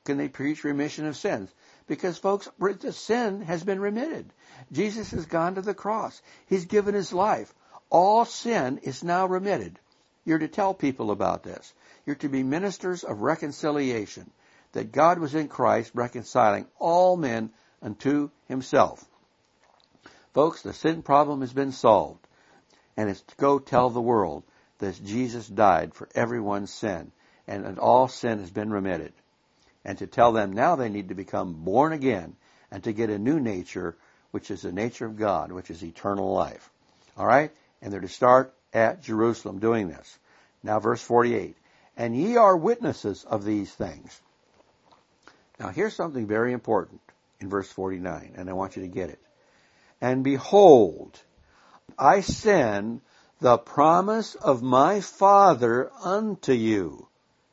can they preach remission of sins? Because, folks, the sin has been remitted. Jesus has gone to the cross. He's given his life. All sin is now remitted. You're to tell people about this. You're to be ministers of reconciliation, that God was in Christ reconciling all men unto himself. Folks, the sin problem has been solved, and it's to go tell the world that Jesus died for everyone's sin, and that all sin has been remitted. And to tell them now they need to become born again and to get a new nature, which is the nature of God, which is eternal life. All right? And they're to start at Jerusalem doing this. Now, verse forty-eight. And ye are witnesses of these things. Now, here's something very important in verse forty-nine, and I want you to get it. And behold, I send the promise of my Father unto you.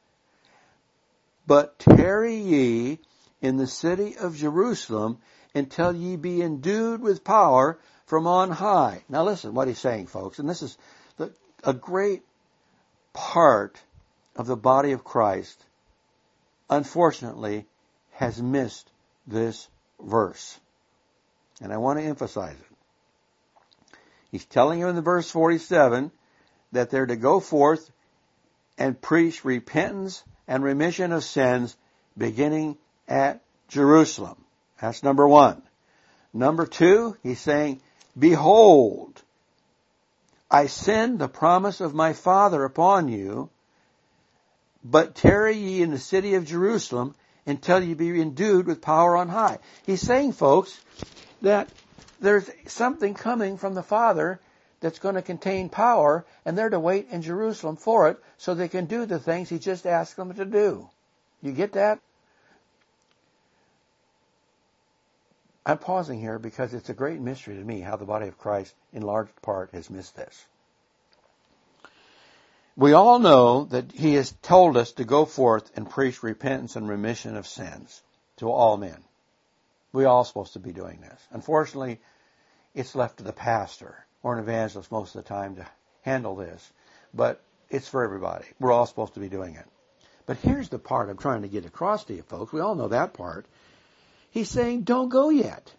But tarry ye in the city of Jerusalem until ye be endued with power from on high. Now listen what he's saying, folks, and this is the, a great part of the body of Christ, unfortunately, has missed this verse. And I want to emphasize it. He's telling you in the verse forty-seven that they're to go forth and preach repentance and remission of sins beginning at Jerusalem. That's number one. Number two, he's saying, behold, I send the promise of my Father upon you, but tarry ye in the city of Jerusalem until ye be endued with power on high. He's saying, folks, that there's something coming from the Father that's going to contain power, and they're to wait in Jerusalem for it so they can do the things he just asked them to do. You get that? I'm pausing here because it's a great mystery to me how the body of Christ, in large part, has missed this. We all know that he has told us to go forth and preach repentance and remission of sins to all men. We're all supposed to be doing this. Unfortunately, it's left to the pastor or an evangelist most of the time to handle this. But it's for everybody. We're all supposed to be doing it. But here's the part I'm trying to get across to you folks. We all know that part. He's saying, don't go yet.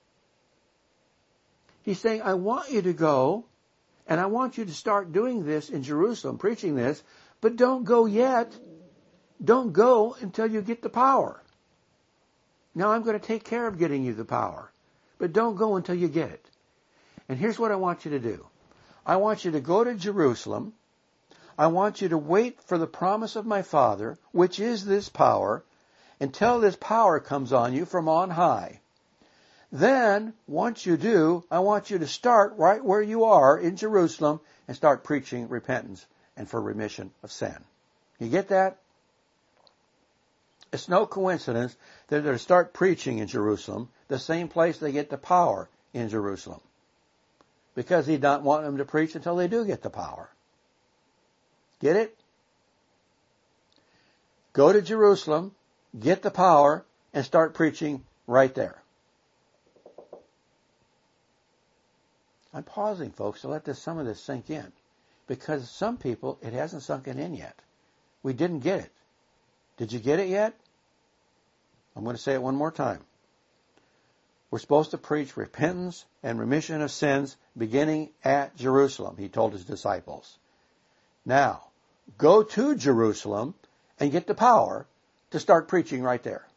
He's saying, I want you to go, and I want you to start doing this in Jerusalem, preaching this, but don't go yet. Don't go until you get the power. Now I'm going to take care of getting you the power, but don't go until you get it. And here's what I want you to do. I want you to go to Jerusalem. I want you to wait for the promise of my Father, which is this power, until this power comes on you from on high. Then, once you do, I want you to start right where you are in Jerusalem and start preaching repentance and for remission of sin. You get that? It's no coincidence that they're to start preaching in Jerusalem, the same place they get the power in Jerusalem. Because he doesn't want them to preach until they do get the power. Get it? Go to Jerusalem, get the power, and start preaching right there. I'm pausing, folks, to let this, some of this sink in. Because some people, it hasn't sunken in yet. We didn't get it. Did you get it yet? I'm going to say it one more time. We're supposed to preach repentance and remission of sins beginning at Jerusalem, he told his disciples. Now, go to Jerusalem and get the power to start preaching right there.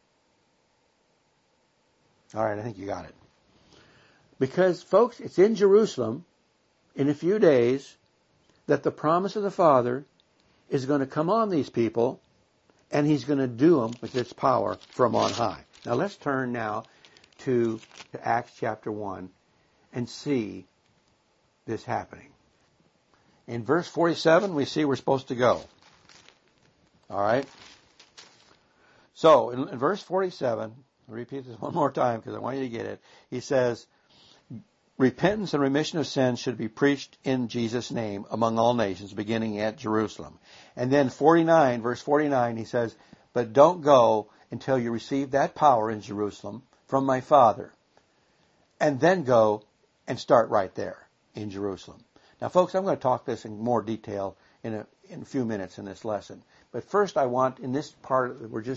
All right, I think you got it. Because, folks, it's in Jerusalem in a few days that the promise of the Father is going to come on these people, and he's going to do them with this power from on high. Now, let's turn now to, to Acts chapter one and see this happening. In verse forty-seven, we see we're supposed to go. All right? So, in, in verse forty-seven, I'll repeat this one more time because I want you to get it. He says, repentance and remission of sins should be preached in Jesus' name among all nations, beginning at Jerusalem. And then forty-nine, verse forty-nine, he says, but don't go until you receive that power in Jerusalem from my Father. And then go and start right there in Jerusalem. Now, folks, I'm going to talk this in more detail in a, in a few minutes in this lesson. But first I want, in this part that we're just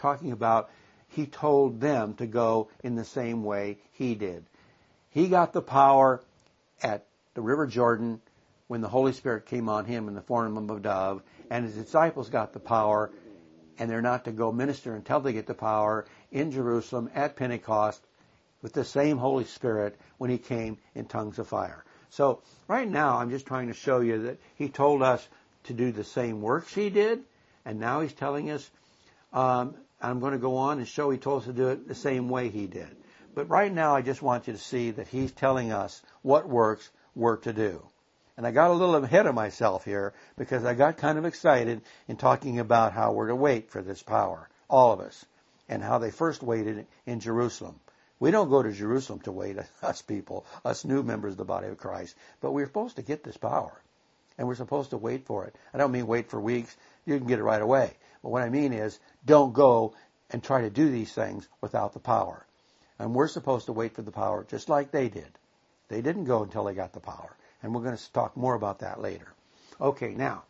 talking about he told them to go in the same way he did. He got the power at the River Jordan when the Holy Spirit came on him in the form of a dove, and his disciples got the power, and they're not to go minister until they get the power in Jerusalem at Pentecost with the same Holy Spirit when he came in tongues of fire. So right now I'm just trying to show you that he told us to do the same works he did, and now he's telling us, um, I'm going to go on and show he told us to do it the same way he did. But right now I just want you to see that he's telling us what works we're to do. And I got a little ahead of myself here because I got kind of excited in talking about how we're to wait for this power, all of us, and how they first waited in Jerusalem. We don't go to Jerusalem to wait, us people, us new members of the body of Christ, but we're supposed to get this power, and we're supposed to wait for it. I don't mean wait for weeks. You can get it right away. But what I mean is don't go and try to do these things without the power. And we're supposed to wait for the power just like they did. They didn't go until they got the power. And we're going to talk more about that later. Okay, now,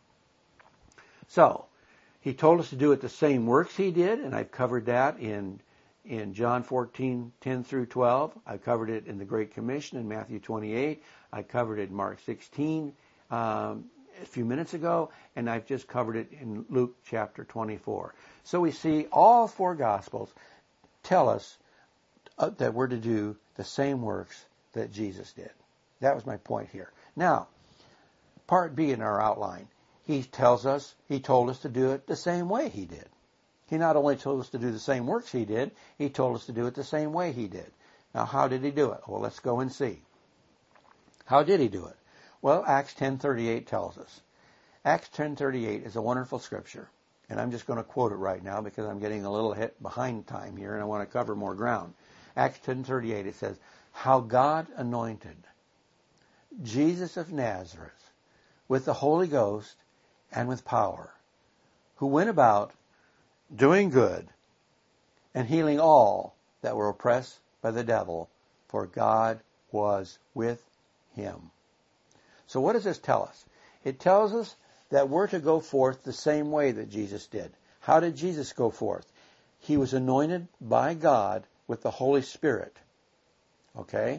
so he told us to do it the same works he did, and I've covered that in in John fourteen, ten through twelve. I covered it in the Great Commission in Matthew twenty-eight. I covered it in Mark sixteen um, a few minutes ago, and I've just covered it in Luke chapter twenty-four. So we see all four Gospels tell us uh, that we're to do the same works that Jesus did. That was my point here. Now, part B in our outline, he tells us, he told us to do it the same way he did. He not only told us to do the same works he did, he told us to do it the same way he did. Now, how did he do it? Well, let's go and see. How did he do it? Well, Acts ten thirty-eight tells us. Acts ten thirty-eight is a wonderful scripture, and I'm just going to quote it right now because I'm getting a little hit behind time here, and I want to cover more ground. Acts ten thirty-eight, it says, how God anointed Jesus of Nazareth with the Holy Ghost and with power, who went about doing good and healing all that were oppressed by the devil, for God was with him. So what does this tell us? It tells us that we're to go forth the same way that Jesus did. How did Jesus go forth? He was anointed by God with the Holy Spirit. Okay?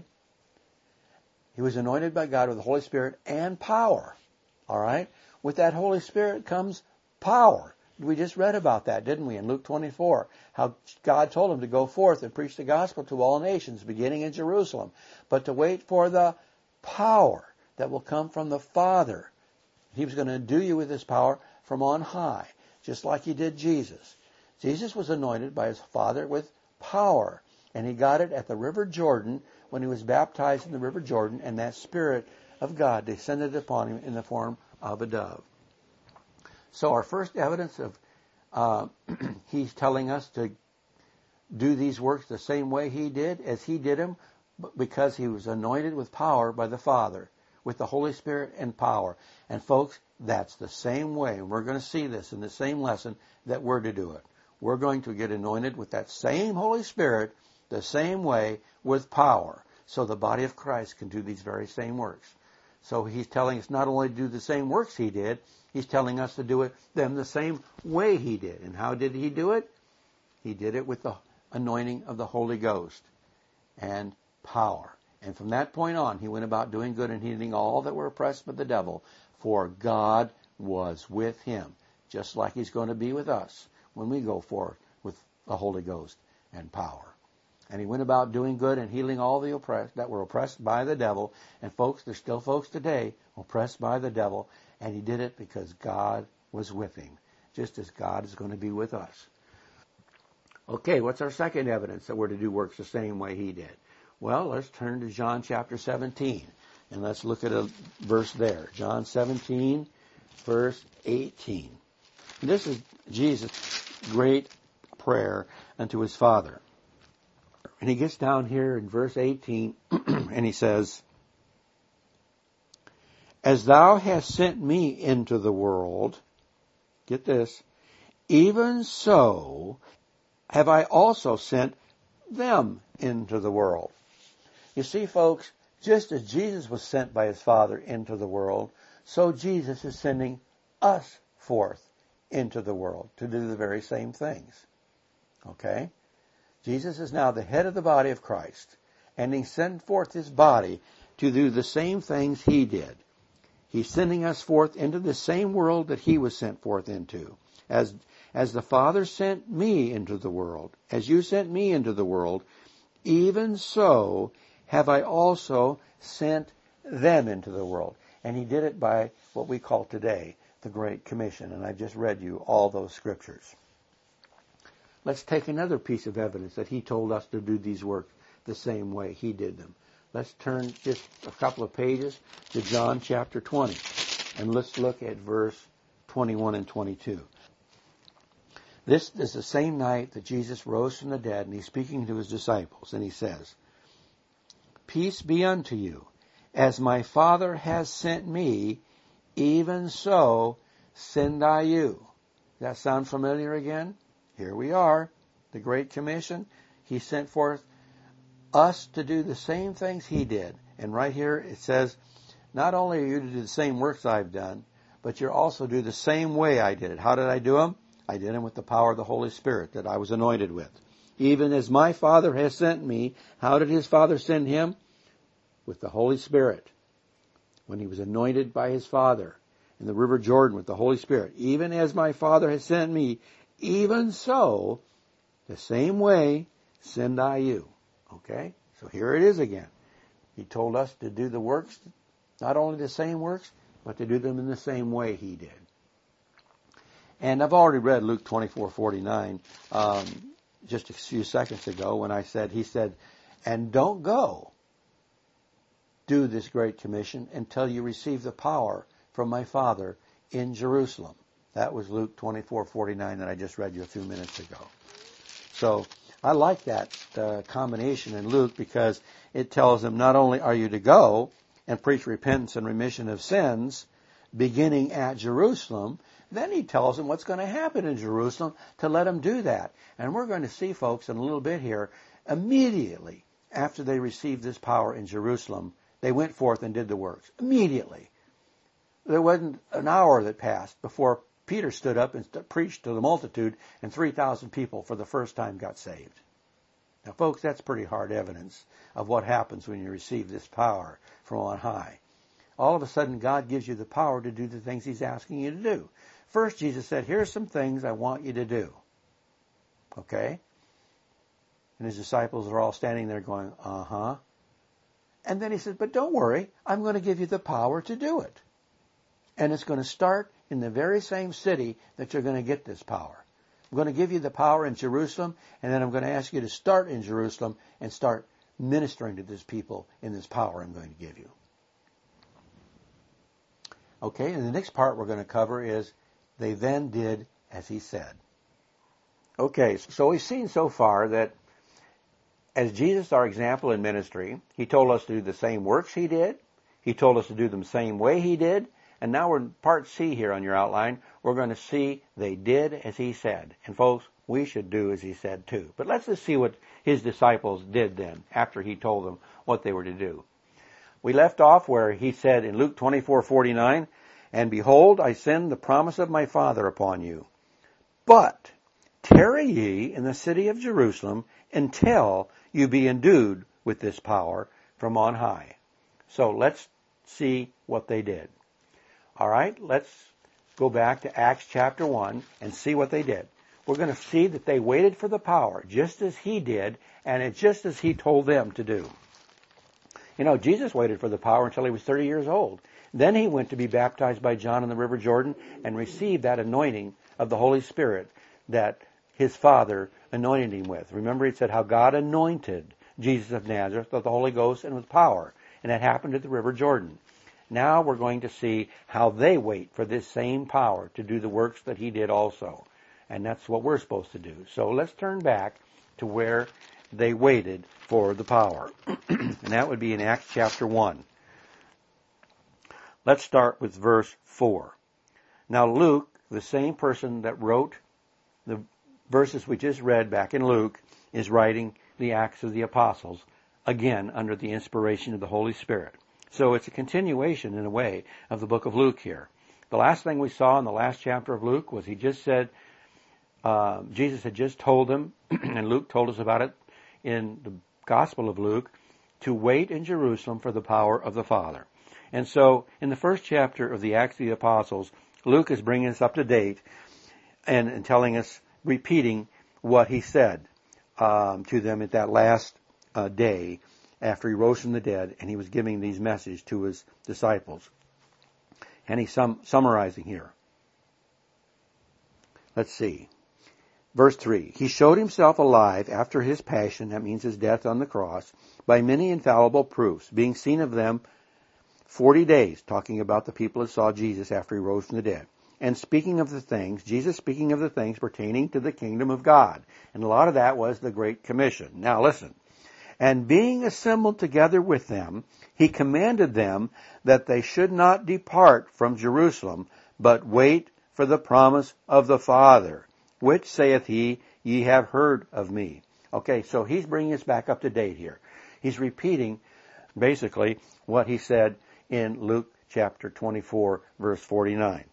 He was anointed by God with the Holy Spirit and power. All right? With that Holy Spirit comes power. We just read about that, didn't we, in Luke twenty-four, how God told him to go forth and preach the gospel to all nations, beginning in Jerusalem, but to wait for the power that will come from the Father. He was going to endue you with his power from on high, just like he did Jesus. Jesus was anointed by his Father with power, and he got it at the River Jordan when he was baptized in the River Jordan, and that Spirit of God descended upon him in the form of a dove. So our first evidence of uh, he's telling us to do these works the same way he did, as he did them, because he was anointed with power by the Father, with the Holy Spirit and power. And folks, that's the same way. We're going to see this in the same lesson that we're to do it. We're going to get anointed with that same Holy Spirit the same way with power, so the body of Christ can do these very same works. So he's telling us not only to do the same works he did, he's telling us to do it them the same way he did. And how did he do it? He did it with the anointing of the Holy Ghost and power. And from that point on, he went about doing good and healing all that were oppressed by the devil, for God was with him, just like he's going to be with us when we go forth with the Holy Ghost and power. And he went about doing good and healing all the oppressed that were oppressed by the devil. And folks, there's still folks today oppressed by the devil. And he did it because God was with him, just as God is going to be with us. Okay, what's our second evidence that we're to do works the same way he did? Well, let's turn to John chapter seventeen. And let's look at a verse there. John seventeen, verse eighteen. And this is Jesus' great prayer unto his Father. And he gets down here in verse eighteen, and he says, as thou hast sent me into the world, get this, even so have I also sent them into the world. You see, folks, just as Jesus was sent by his Father into the world, so Jesus is sending us forth into the world to do the very same things. Okay? Jesus is now the head of the body of Christ, and he sent forth his body to do the same things he did. He's sending us forth into the same world that he was sent forth into. As, as the Father sent me into the world, as you sent me into the world, even so have I also sent them into the world. And he did it by what we call today the Great Commission. And I just read you all those scriptures. Let's take another piece of evidence that he told us to do these works the same way he did them. Let's turn just a couple of pages to John chapter twenty. And let's look at verse twenty-one and twenty-two. This is the same night that Jesus rose from the dead, and he's speaking to his disciples, and he says, "Peace be unto you. As my Father has sent me, even so send I you." Does that sound familiar again? Here we are, the Great Commission. He sent forth us to do the same things he did. And right here it says, not only are you to do the same works I've done, but you're also to do the same way I did it. How did I do them? I did them with the power of the Holy Spirit that I was anointed with. Even as my Father has sent me, how did his Father send him? With the Holy Spirit. When he was anointed by his Father in the River Jordan with the Holy Spirit. Even as my Father has sent me, even so, the same way send I you. Okay? So here it is again. He told us to do the works, not only the same works, but to do them in the same way he did. And I've already read Luke twenty-four forty-nine um, just a few seconds ago when I said, he said, "And don't go do this great commission until you receive the power from my Father in Jerusalem." That was Luke twenty-four forty-nine that I just read you a few minutes ago. So I like that uh, combination in Luke because it tells them not only are you to go and preach repentance and remission of sins beginning at Jerusalem, then he tells them what's going to happen in Jerusalem to let them do that. And we're going to see, folks, in a little bit here, immediately after they received this power in Jerusalem, they went forth and did the works. Immediately. There wasn't an hour that passed before Peter stood up and preached to the multitude, and three thousand people for the first time got saved. Now, folks, that's pretty hard evidence of what happens when you receive this power from on high. All of a sudden, God gives you the power to do the things he's asking you to do. First, Jesus said, here's some things I want you to do. Okay? And his disciples are all standing there going, uh-huh. And then he said, but don't worry, I'm going to give you the power to do it. And it's going to start in the very same city that you're going to get this power. I'm going to give you the power in Jerusalem, and then I'm going to ask you to start in Jerusalem and start ministering to this people in this power I'm going to give you. Okay, and the next part we're going to cover is they then did as he said. Okay, so we've seen so far that as Jesus, our example in ministry, he told us to do the same works he did. He told us to do them the same way he did. And now we're in part C here on your outline. We're going to see they did as he said. And folks, we should do as he said too. But let's just see what his disciples did then after he told them what they were to do. We left off where he said in Luke twenty-four forty-nine, "And behold, I send the promise of my Father upon you. But tarry ye in the city of Jerusalem until you be endued with this power from on high." So let's see what they did. All right, let's go back to Acts chapter one and see what they did. We're going to see that they waited for the power just as he did, and it's just as he told them to do. You know, Jesus waited for the power until he was thirty years old. Then he went to be baptized by John in the River Jordan and received that anointing of the Holy Spirit that his Father anointed him with. Remember, it said how God anointed Jesus of Nazareth with the Holy Ghost and with power. And that happened at the River Jordan. Now we're going to see how they wait for this same power to do the works that he did also. And that's what we're supposed to do. So let's turn back to where they waited for the power. And that would be in Acts chapter one. Let's start with verse four. Now Luke, the same person that wrote the verses we just read back in Luke, is writing the Acts of the Apostles, again under the inspiration of the Holy Spirit. So it's a continuation, in a way, of the book of Luke here. The last thing we saw in the last chapter of Luke was he just said, Uh, Jesus had just told them, and Luke told us about it in the Gospel of Luke, to wait in Jerusalem for the power of the Father. And so, in the first chapter of the Acts of the Apostles, Luke is bringing us up to date and, and telling us, repeating what he said um, to them at that last uh, day after he rose from the dead, and he was giving these messages to his disciples. And he's sum- summarizing here. Let's see. Verse three, he showed himself alive after his passion, that means his death on the cross, by many infallible proofs, being seen of them forty days, talking about the people that saw Jesus after he rose from the dead. And speaking of the things, Jesus speaking of the things pertaining to the kingdom of God. And a lot of that was the Great Commission. Now listen. And being assembled together with them, he commanded them that they should not depart from Jerusalem, but wait for the promise of the Father, which saith he, ye have heard of me. Okay, so he's bringing us back up to date here. He's repeating basically what he said in Luke chapter twenty-four, verse forty-nine.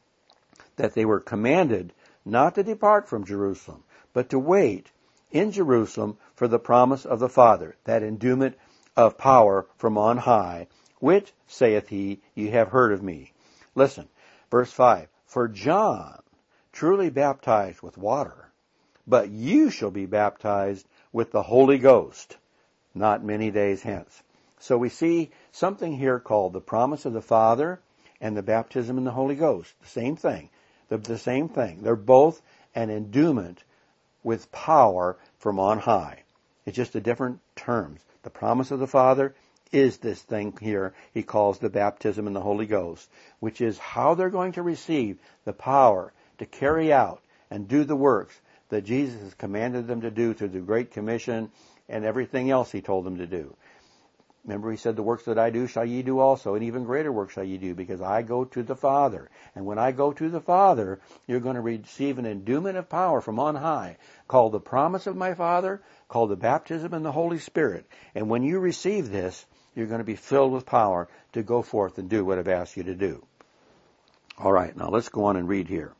That they were commanded not to depart from Jerusalem, but to wait in Jerusalem for the promise of the Father, that endowment of power from on high, which, saith he, ye have heard of me. Listen, verse five, for John truly baptized with water, but you shall be baptized with the Holy Ghost not many days hence. So we see something here called the promise of the Father and the baptism in the Holy Ghost. The same thing. The, the same thing. They're both an endowment with power from on high. It's just the different terms. The promise of the Father is this thing here he calls the baptism in the Holy Ghost, which is how they're going to receive the power to carry out and do the works that Jesus has commanded them to do through the Great Commission and everything else he told them to do. Remember, he said, the works that I do shall ye do also, and even greater works shall ye do, because I go to the Father. And when I go to the Father, you're going to receive an endowment of power from on high, called the promise of my Father, called the baptism in the Holy Spirit. And when you receive this, you're going to be filled with power to go forth and do what I've asked you to do. All right, now let's go on and read here.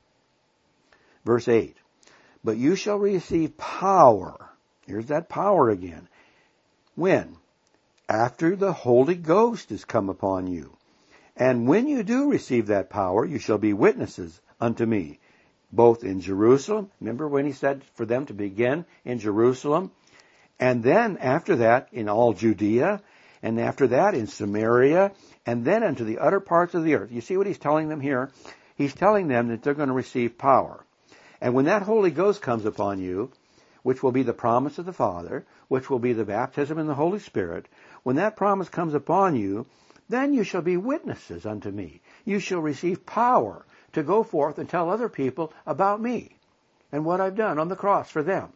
Verse eight. But you shall receive power. Here's that power again. When? After the Holy Ghost is come upon you. And when you do receive that power, you shall be witnesses unto me, both in Jerusalem. Remember when he said for them to begin in Jerusalem? And then after that in all Judea, and after that in Samaria, and then unto the utter parts of the earth. You see what he's telling them here? He's telling them that they're going to receive power. And when that Holy Ghost comes upon you, which will be the promise of the Father, which will be the baptism in the Holy Spirit, when that promise comes upon you, then you shall be witnesses unto me. You shall receive power to go forth and tell other people about me and what I've done on the cross for them.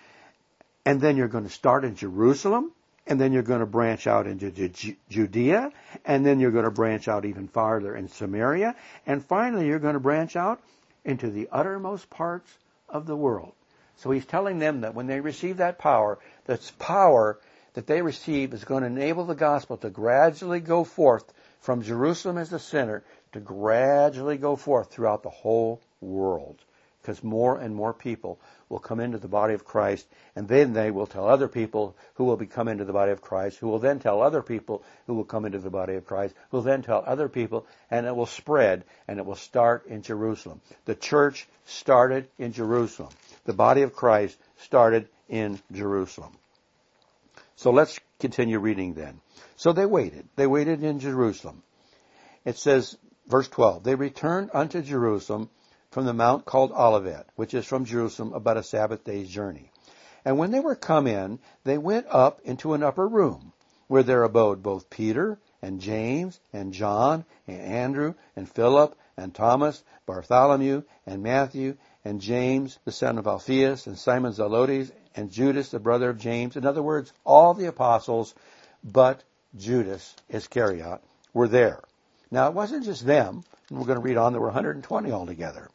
And then you're going to start in Jerusalem, and then you're going to branch out into Judea, and then you're going to branch out even farther in Samaria, and finally you're going to branch out into the uttermost parts of the world. So he's telling them that when they receive that power, that's power that they receive is going to enable the gospel to gradually go forth from Jerusalem as the center, to gradually go forth throughout the whole world. Because more and more people will come into the body of Christ, and then they will tell other people who will be come into the body of Christ, who will then tell other people who will come into the body of Christ, who will then tell other people, and it will spread, and it will start in Jerusalem. The church started in Jerusalem. The body of Christ started in Jerusalem. So let's continue reading then. So they waited. They waited in Jerusalem. It says, verse twelve, they returned unto Jerusalem from the mount called Olivet, which is from Jerusalem about a Sabbath day's journey. And when they were come in, they went up into an upper room, where there abode both Peter and James and John and Andrew and Philip and Thomas, Bartholomew and Matthew and James, the son of Alphaeus, and Simon Zelotes, and Judas, the brother of James. In other words, all the apostles but Judas Iscariot were there. Now, it wasn't just them. And we're going to read on. There were one hundred twenty altogether.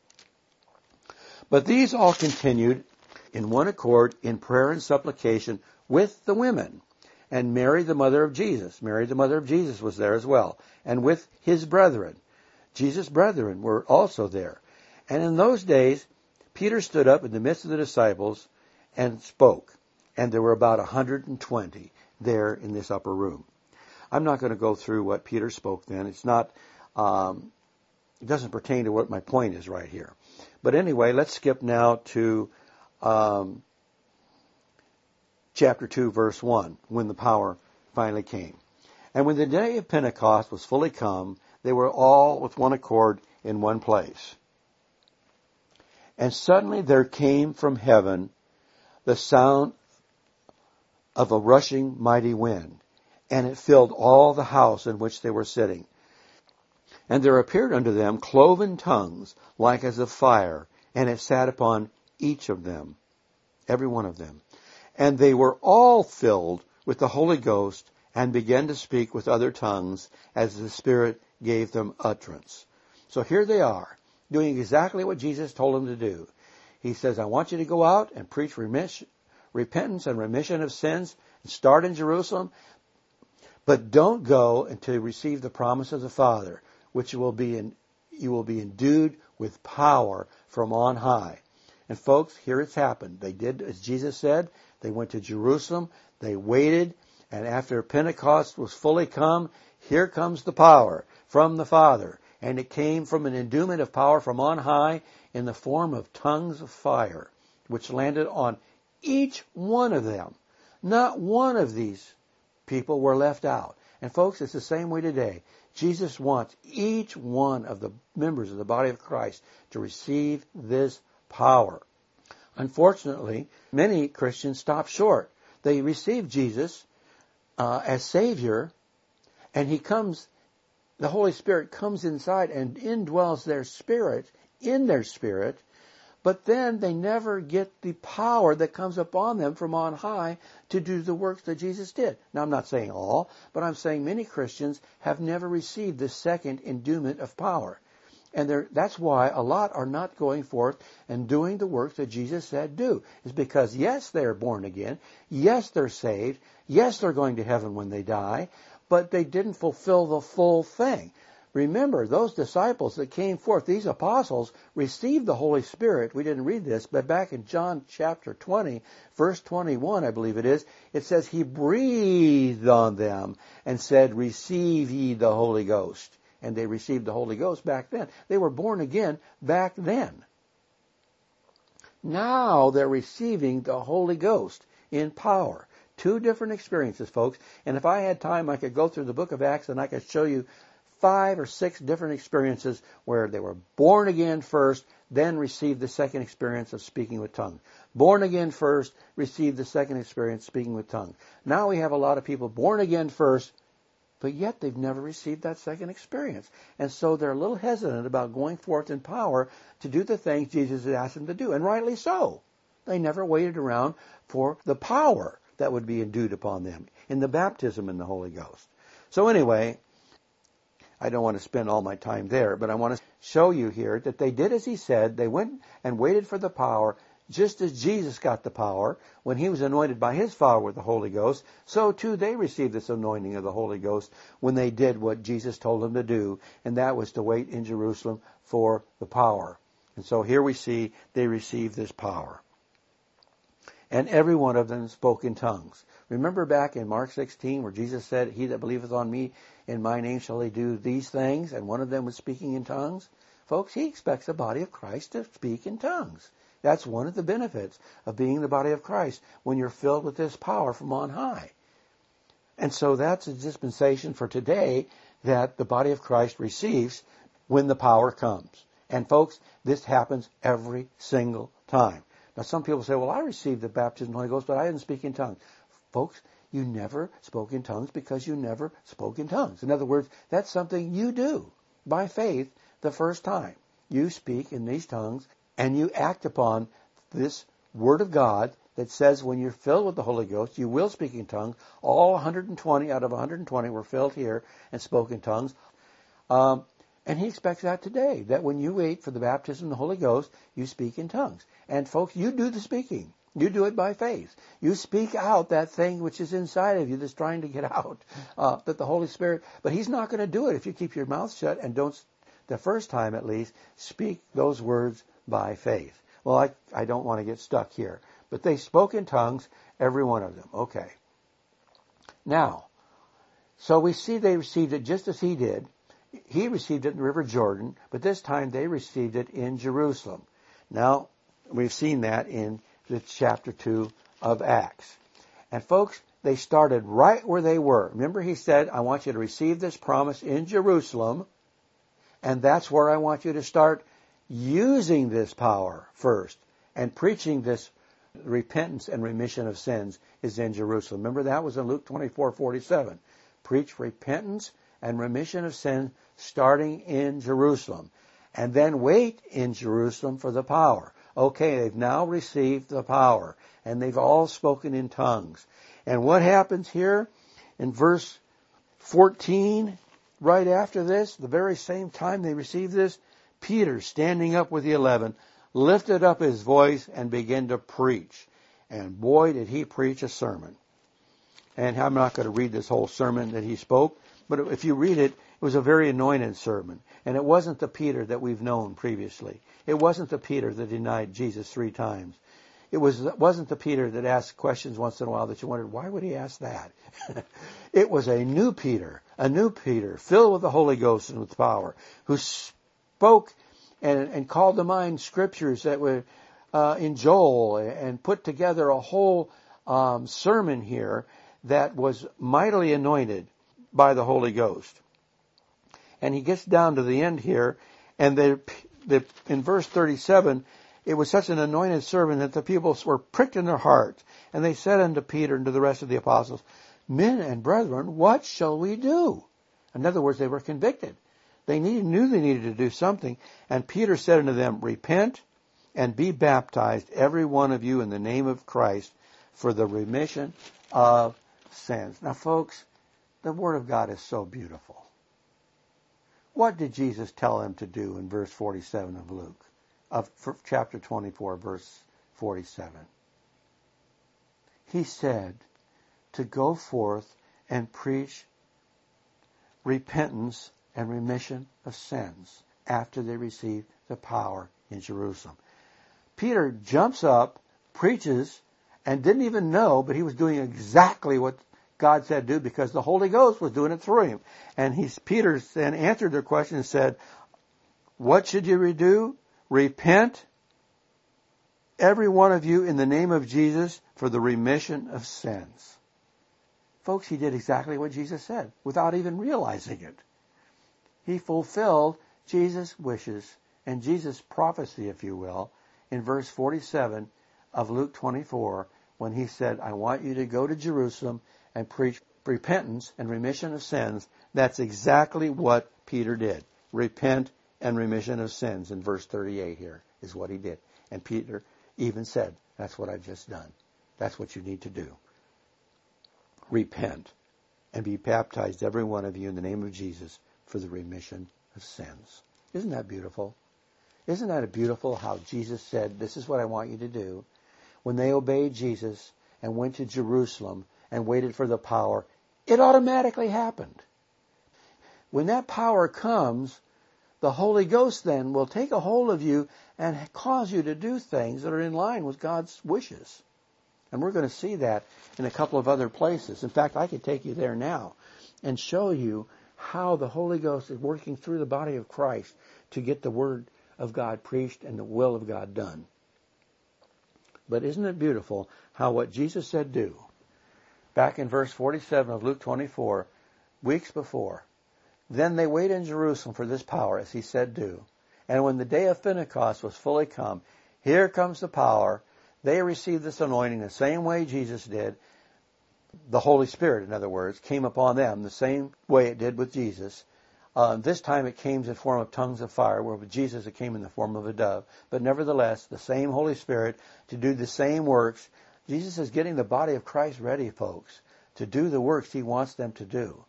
But these all continued in one accord in prayer and supplication with the women. And Mary, the mother of Jesus. Mary, the mother of Jesus, was there as well. And with his brethren. Jesus' brethren were also there. And in those days, Peter stood up in the midst of the disciples and spoke. And there were about one hundred twenty there in this upper room. I'm not going to go through what Peter spoke then. It's not, um, it doesn't pertain to what my point is right here. But anyway, let's skip now to um, chapter two, verse one, when the power finally came. And when the day of Pentecost was fully come, they were all with one accord in one place. And suddenly there came from heaven the sound of a rushing mighty wind, and it filled all the house in which they were sitting. And there appeared unto them cloven tongues like as of fire, and it sat upon each of them, every one of them. And they were all filled with the Holy Ghost, and began to speak with other tongues as the Spirit gave them utterance. So here they are, doing exactly what Jesus told them to do. He says, I want you to go out and preach remission, repentance and remission of sins, and start in Jerusalem, but don't go until you receive the promise of the Father, which will be in, you will be endued with power from on high. And folks, here it's happened. They did as Jesus said. They went to Jerusalem. They waited. And after Pentecost was fully come, here comes the power from the Father. And it came from an endowment of power from on high in the form of tongues of fire, which landed on each one of them. Not one of these people were left out. And folks, it's the same way today. Jesus wants each one of the members of the body of Christ to receive this power. Unfortunately, many Christians stop short. They receive Jesus uh, as Savior, and He comes, the Holy Spirit comes inside and indwells their spirit, in their spirit, but then they never get the power that comes upon them from on high to do the works that Jesus did. Now, I'm not saying all, but I'm saying many Christians have never received the second endowment of power. And that's why a lot are not going forth and doing the works that Jesus said do. It's because, yes, they are born again. Yes, they're saved. Yes, they're going to heaven when they die. But they didn't fulfill the full thing. Remember, those disciples that came forth, these apostles, received the Holy Spirit. We didn't read this, but back in John chapter twenty, verse twenty-one, I believe it is, it says, He breathed on them and said, receive ye the Holy Ghost. And they received the Holy Ghost back then. They were born again back then. Now they're receiving the Holy Ghost in power. Two different experiences, folks. And if I had time, I could go through the book of Acts and I could show you five or six different experiences where they were born again first, then received the second experience of speaking with tongues. Born again first, received the second experience speaking with tongues. Now we have a lot of people born again first, but yet they've never received that second experience. And so they're a little hesitant about going forth in power to do the things Jesus had asked them to do. And rightly so. They never waited around for the power that would be endued upon them in the baptism in the Holy Ghost. So anyway, I don't want to spend all my time there, but I want to show you here that they did as He said. They went and waited for the power, just as Jesus got the power when He was anointed by His Father with the Holy Ghost. So too they received this anointing of the Holy Ghost when they did what Jesus told them to do, and that was to wait in Jerusalem for the power. And so here we see they received this power. And every one of them spoke in tongues. Remember back in Mark sixteen where Jesus said, He that believeth on me, in my name shall he do these things, and one of them was speaking in tongues? Folks, He expects the body of Christ to speak in tongues. That's one of the benefits of being the body of Christ, when you're filled with this power from on high. And so that's a dispensation for today that the body of Christ receives when the power comes. And folks, this happens every single time. Now some people say, well, I received the baptism of the Holy Ghost, but I didn't speak in tongues. Folks, you never spoke in tongues because you never spoke in tongues. In other words, that's something you do by faith the first time. You speak in these tongues and you act upon this Word of God that says when you're filled with the Holy Ghost, you will speak in tongues. All one hundred twenty out of one hundred twenty were filled here and spoke in tongues. Um, and He expects that today, that when you wait for the baptism of the Holy Ghost, you speak in tongues. And folks, you do the speaking. You do it by faith. You speak out that thing which is inside of you that's trying to get out, uh, that the Holy Spirit, but He's not going to do it if you keep your mouth shut and don't, the first time at least, speak those words by faith. Well, I, I don't want to get stuck here. But they spoke in tongues, every one of them. Okay. Now, so we see they received it just as he did. He received it in the River Jordan, but this time they received it in Jerusalem. Now, we've seen that in the chapter two of Acts. And folks, they started right where they were. Remember he said, I want you to receive this promise in Jerusalem, and that's where I want you to start using this power first. And preaching this repentance and remission of sins is in Jerusalem. Remember that was in Luke twenty-four forty-seven. Preach repentance and remission of sin starting in Jerusalem. And then wait in Jerusalem for the power. Okay, they've now received the power. And they've all spoken in tongues. And what happens here in verse fourteen, right after this, the very same time they received this, Peter, standing up with the eleven, lifted up his voice and began to preach. And boy, did he preach a sermon. And I'm not going to read this whole sermon that he spoke, but if you read it, it was a very anointed sermon. And it wasn't the Peter that we've known previously. It wasn't the Peter that denied Jesus three times. It was, wasn't the Peter that asked questions once in a while that you wondered, why would he ask that? It was a new Peter, a new Peter, filled with the Holy Ghost and with power, who spoke and, and called to mind scriptures that were uh, in Joel and put together a whole um, sermon here that was mightily anointed by the Holy Ghost. And he gets down to the end here, and they, they, in verse thirty-seven, it was such an anointed servant that the people were pricked in their hearts. And they said unto Peter and to the rest of the apostles, Men and brethren, what shall we do? In other words, they were convicted. They needed, knew they needed to do something. And Peter said unto them, Repent and be baptized, every one of you, in the name of Christ, for the remission of sins. Now, folks, the Word of God is so beautiful. What did Jesus tell them to do in verse forty-seven of Luke, of chapter twenty-four, verse forty-seven? He said to go forth and preach repentance and remission of sins after they receive the power in Jerusalem. Peter jumps up, preaches, and didn't even know, but he was doing exactly what God said do because the Holy Ghost was doing it through him. And he's, Peter then answered their question and said, What should you do? Repent, every one of you, in the name of Jesus, for the remission of sins. Folks, he did exactly what Jesus said without even realizing it. He fulfilled Jesus' wishes and Jesus' prophecy, if you will, in verse forty-seven of Luke twenty-four, when he said, I want you to go to Jerusalem and preach repentance and remission of sins. That's exactly what Peter did. Repent and remission of sins in verse thirty-eight here is what he did. And Peter even said, that's what I've just done. That's what you need to do. Repent and be baptized, every one of you, in the name of Jesus for the remission of sins. Isn't that beautiful? Isn't that beautiful how Jesus said, this is what I want you to do? When they obeyed Jesus and went to Jerusalem and waited for the power, it automatically happened. When that power comes, the Holy Ghost then will take a hold of you and cause you to do things that are in line with God's wishes. And we're going to see that in a couple of other places. In fact, I could take you there now and show you how the Holy Ghost is working through the body of Christ to get the Word of God preached and the will of God done. But isn't it beautiful how what Jesus said do, back in verse forty-seven of Luke twenty-four, weeks before, then they wait in Jerusalem for this power, as he said do. And when the day of Pentecost was fully come, here comes the power. They received this anointing the same way Jesus did. The Holy Spirit, in other words, came upon them the same way it did with Jesus. Uh, this time it came in the form of tongues of fire, where with Jesus it came in the form of a dove. But nevertheless, the same Holy Spirit to do the same works. Jesus is getting the body of Christ ready, folks, to do the works he wants them to do.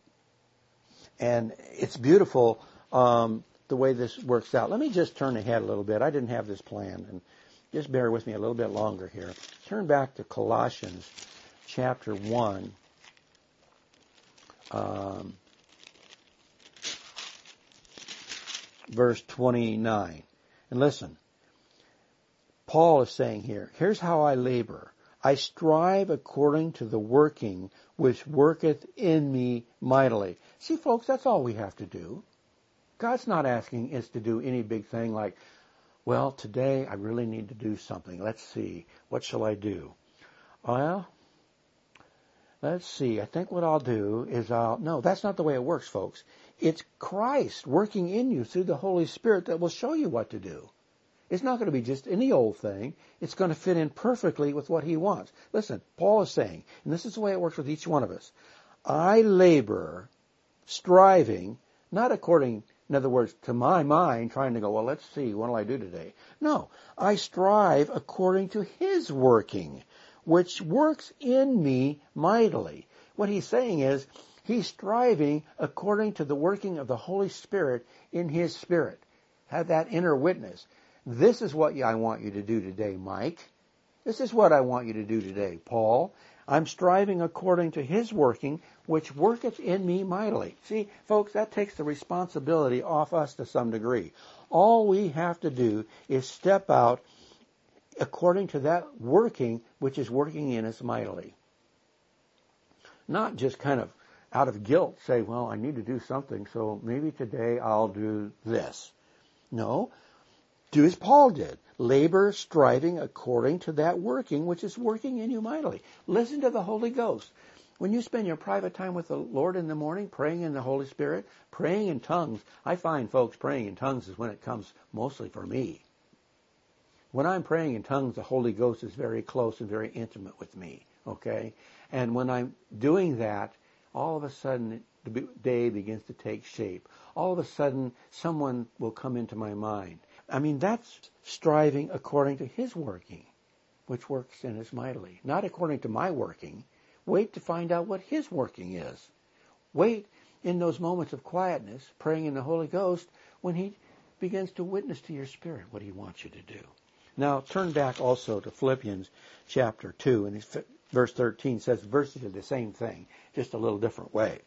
And it's beautiful um, the way this works out. Let me just turn ahead a little bit. I didn't have this planned, and just bear with me a little bit longer here. Turn back to Colossians chapter one. Um, verse twenty-nine. And listen, Paul is saying here, here's how I labor. I strive according to the working which worketh in me mightily. See, folks, that's all we have to do. God's not asking us to do any big thing like, well, today I really need to do something. Let's see. What shall I do? Well, let's see. I think what I'll do is I'll... No, that's not the way it works, folks. It's Christ working in you through the Holy Spirit that will show you what to do. It's not going to be just any old thing. It's going to fit in perfectly with what he wants. Listen, Paul is saying, and this is the way it works with each one of us, I labor, striving, not according, in other words, to my mind, trying to go, well, let's see, what will I do today? No, I strive according to his working, which works in me mightily. What he's saying is, he's striving according to the working of the Holy Spirit in his spirit. Have that inner witness. This is what I want you to do today, Mike. This is what I want you to do today, Paul. I'm striving according to his working, which worketh in me mightily. See, folks, that takes the responsibility off us to some degree. All we have to do is step out according to that working, which is working in us mightily. Not just kind of out of guilt say, well, I need to do something, so maybe today I'll do this. No. Do as Paul did. Labor, striving according to that working, which is working in you mightily. Listen to the Holy Ghost. When you spend your private time with the Lord in the morning, praying in the Holy Spirit, praying in tongues, I find, folks, praying in tongues is when it comes mostly for me. When I'm praying in tongues, the Holy Ghost is very close and very intimate with me, okay? And when I'm doing that, all of a sudden the day begins to take shape. All of a sudden, someone will come into my mind. I mean, that's striving according to his working, which works in us mightily. Not according to my working. Wait to find out what his working is. Wait in those moments of quietness, praying in the Holy Ghost, when he begins to witness to your spirit what he wants you to do. Now, turn back also to Philippians chapter two, and verse thirteen says virtually the same thing, just a little different way.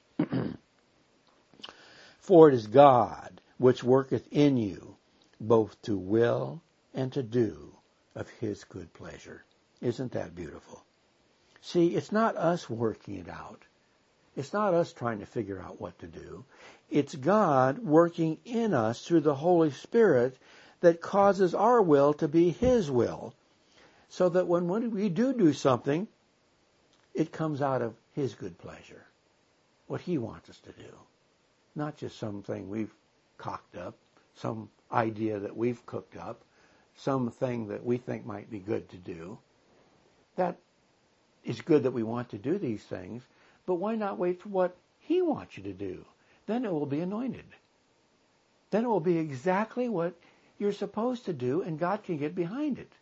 For it is God which worketh in you, both to will and to do of his good pleasure. Isn't that beautiful? See, it's not us working it out. It's not us trying to figure out what to do. It's God working in us through the Holy Spirit that causes our will to be his will, so that when we do do something, it comes out of his good pleasure, what he wants us to do. Not just something we've cocked up, some idea that we've cooked up, something that we think might be good to do. That is good that we want to do these things, but why not wait for what he wants you to do? Then it will be anointed. Then it will be exactly what you're supposed to do, and God can get behind it.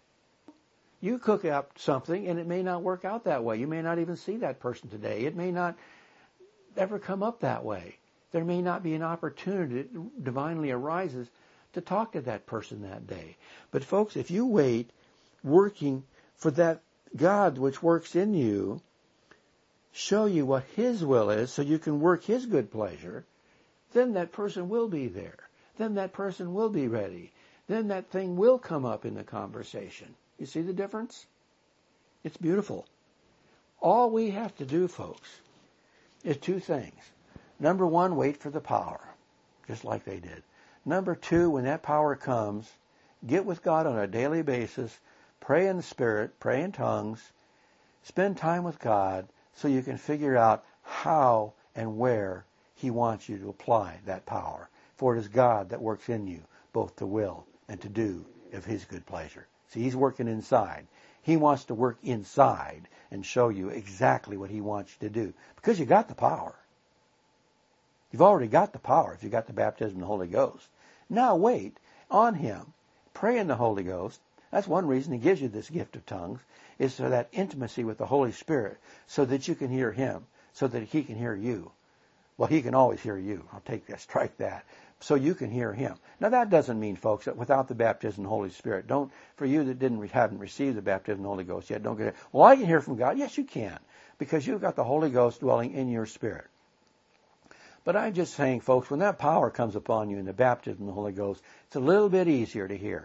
You cook up something, and it may not work out that way. You may not even see that person today. It may not ever come up that way. There may not be an opportunity that divinely arises to talk to that person that day. But folks, if you wait working for that God which works in you, show you what his will is so you can work his good pleasure, then that person will be there. Then that person will be ready. Then that thing will come up in the conversation. You see the difference? It's beautiful. All we have to do, folks, is two things. Number one, wait for the power, just like they did. Number two, when that power comes, get with God on a daily basis, pray in the Spirit, pray in tongues, spend time with God so you can figure out how and where he wants you to apply that power. For it is God that works in you, both to will and to do of his good pleasure. See, he's working inside. He wants to work inside and show you exactly what he wants you to do, because you got the power. You've already got the power if you got the baptism of the Holy Ghost. Now wait on him. Pray in the Holy Ghost. That's one reason he gives you this gift of tongues, is for that intimacy with the Holy Spirit, so that you can hear him, so that he can hear you. Well, he can always hear you. I'll take that, strike that. So you can hear him. Now that doesn't mean, folks, that without the baptism of the Holy Spirit, don't, for you that didn't haven't received the baptism of the Holy Ghost yet, don't get it. Well, I can hear from God. Yes, you can, because you've got the Holy Ghost dwelling in your spirit. But I'm just saying, folks, when that power comes upon you in the baptism of the Holy Ghost, it's a little bit easier to hear.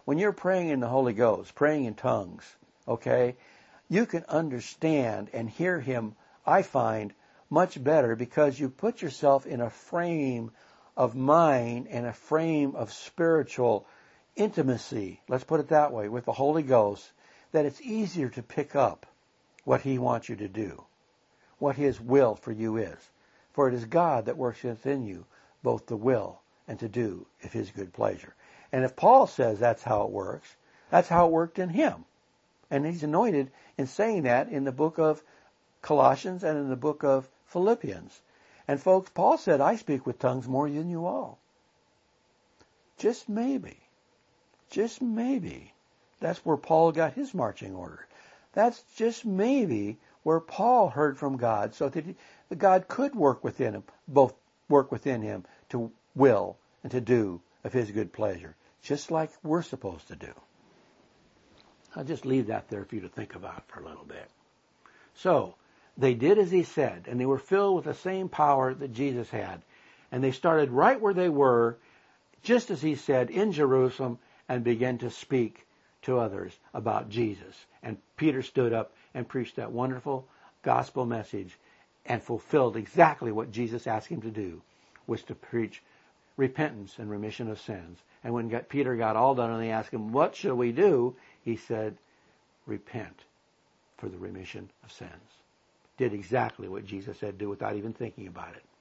when you're praying in the Holy Ghost, praying in tongues, okay, you can understand and hear Him, I find, much better because you put yourself in a frame of mind and a frame of spiritual intimacy, let's put it that way, with the Holy Ghost, that it's easier to pick up what He wants you to do, what His will for you is. For it is God that works within you both the will and to do of His good pleasure. And if Paul says that's how it works, that's how it worked in him. And he's anointed in saying that in the book of Colossians and in the book of Philippians. And folks, Paul said, I speak with tongues more than you all. Just maybe, just maybe, that's where Paul got his marching order. That's just maybe where Paul heard from God so that he, God could work within him, both work within him to will and to do of His good pleasure, just like we're supposed to do. I'll just leave that there for you to think about for a little bit. So, they did as He said, and they were filled with the same power that Jesus had. And they started right where they were, just as He said, in Jerusalem, and began to speak to others about Jesus. And Peter stood up and preached that wonderful gospel message and fulfilled exactly what Jesus asked him to do, was to preach repentance and remission of sins. And when Peter got all done and they asked him, what shall we do? He said, repent for the remission of sins. Did exactly what Jesus said do without even thinking about it.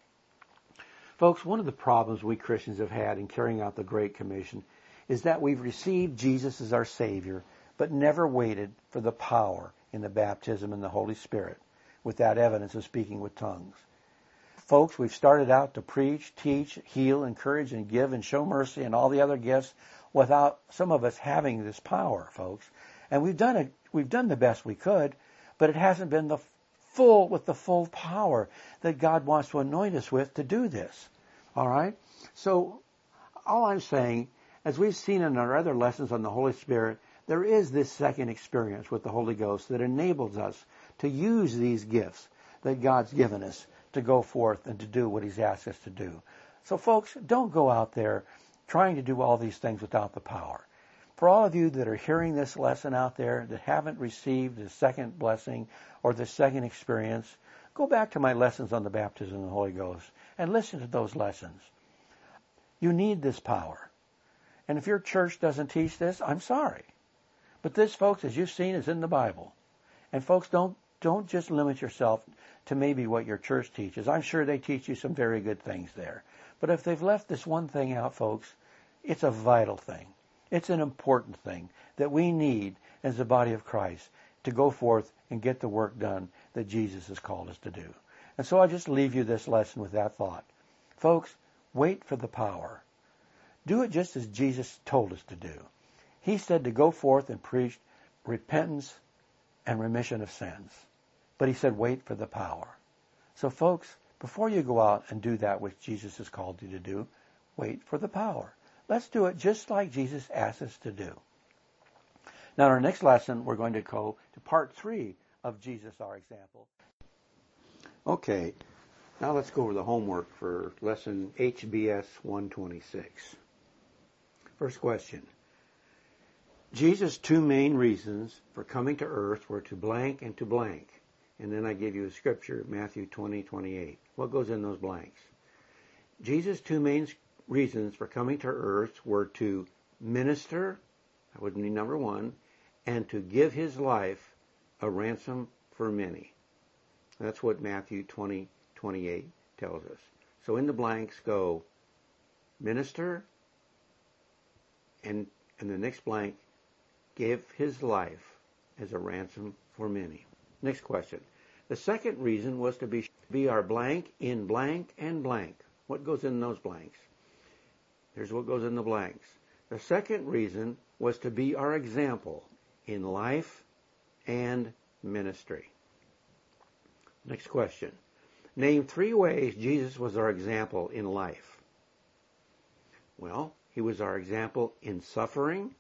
Folks, one of the problems we Christians have had in carrying out the Great Commission is that we've received Jesus as our Savior, but never waited for the power in the baptism in the Holy Spirit with that evidence of speaking with tongues. Folks, we've started out to preach, teach, heal, encourage, and give, and show mercy, and all the other gifts without some of us having this power, folks. And we've done it. We've done the best we could, but it hasn't been the full with the full power that God wants to anoint us with to do this. All right. So, all I'm saying, as we've seen in our other lessons on the Holy Spirit, there is this second experience with the Holy Ghost that enables us to use these gifts that God's given us to go forth and to do what He's asked us to do. So folks, don't go out there trying to do all these things without the power. For all of you that are hearing this lesson out there that haven't received the second blessing or the second experience, go back to my lessons on the baptism of the Holy Ghost and listen to those lessons. You need this power. And if your church doesn't teach this, I'm sorry. But this, folks, as you've seen, is in the Bible. And folks, don't don't just limit yourself to maybe what your church teaches. I'm sure they teach you some very good things there. But if they've left this one thing out, folks, it's a vital thing. It's an important thing that we need as the body of Christ to go forth and get the work done that Jesus has called us to do. And so I just leave you this lesson with that thought. Folks, wait for the power. Do it just as Jesus told us to do. He said to go forth and preach repentance and remission of sins. But He said, wait for the power. So folks, before you go out and do that which Jesus has called you to do, wait for the power. Let's do it just like Jesus asked us to do. Now, in our next lesson, we're going to go to part three of Jesus, our example. Okay, now let's go over the homework for lesson H B S one twenty-six. First question. Jesus' two main reasons for coming to earth were to blank and to blank. And then I give you a scripture, Matthew twenty, twenty-eight. What goes in those blanks? Jesus' two main reasons for coming to earth were to minister, that would be number one, and to give His life a ransom for many. That's what Matthew twenty, twenty-eight tells us. So in the blanks go minister, and in the next blank, give His life as a ransom for many. Next question. The second reason was to be, be our blank in blank and blank. What goes in those blanks? Here's what goes in the blanks. The second reason was to be our example in life and ministry. Next question. Name three ways Jesus was our example in life. Well, He was our example in suffering,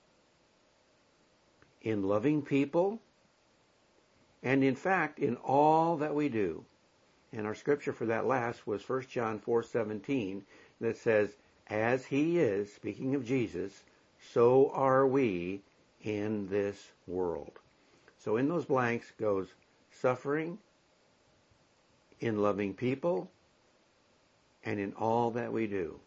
in loving people, and in fact, in all that we do. And our scripture for that last was First John four seventeen that says, as He is, speaking of Jesus, so are we in this world. So in those blanks goes suffering, in loving people, and in all that we do.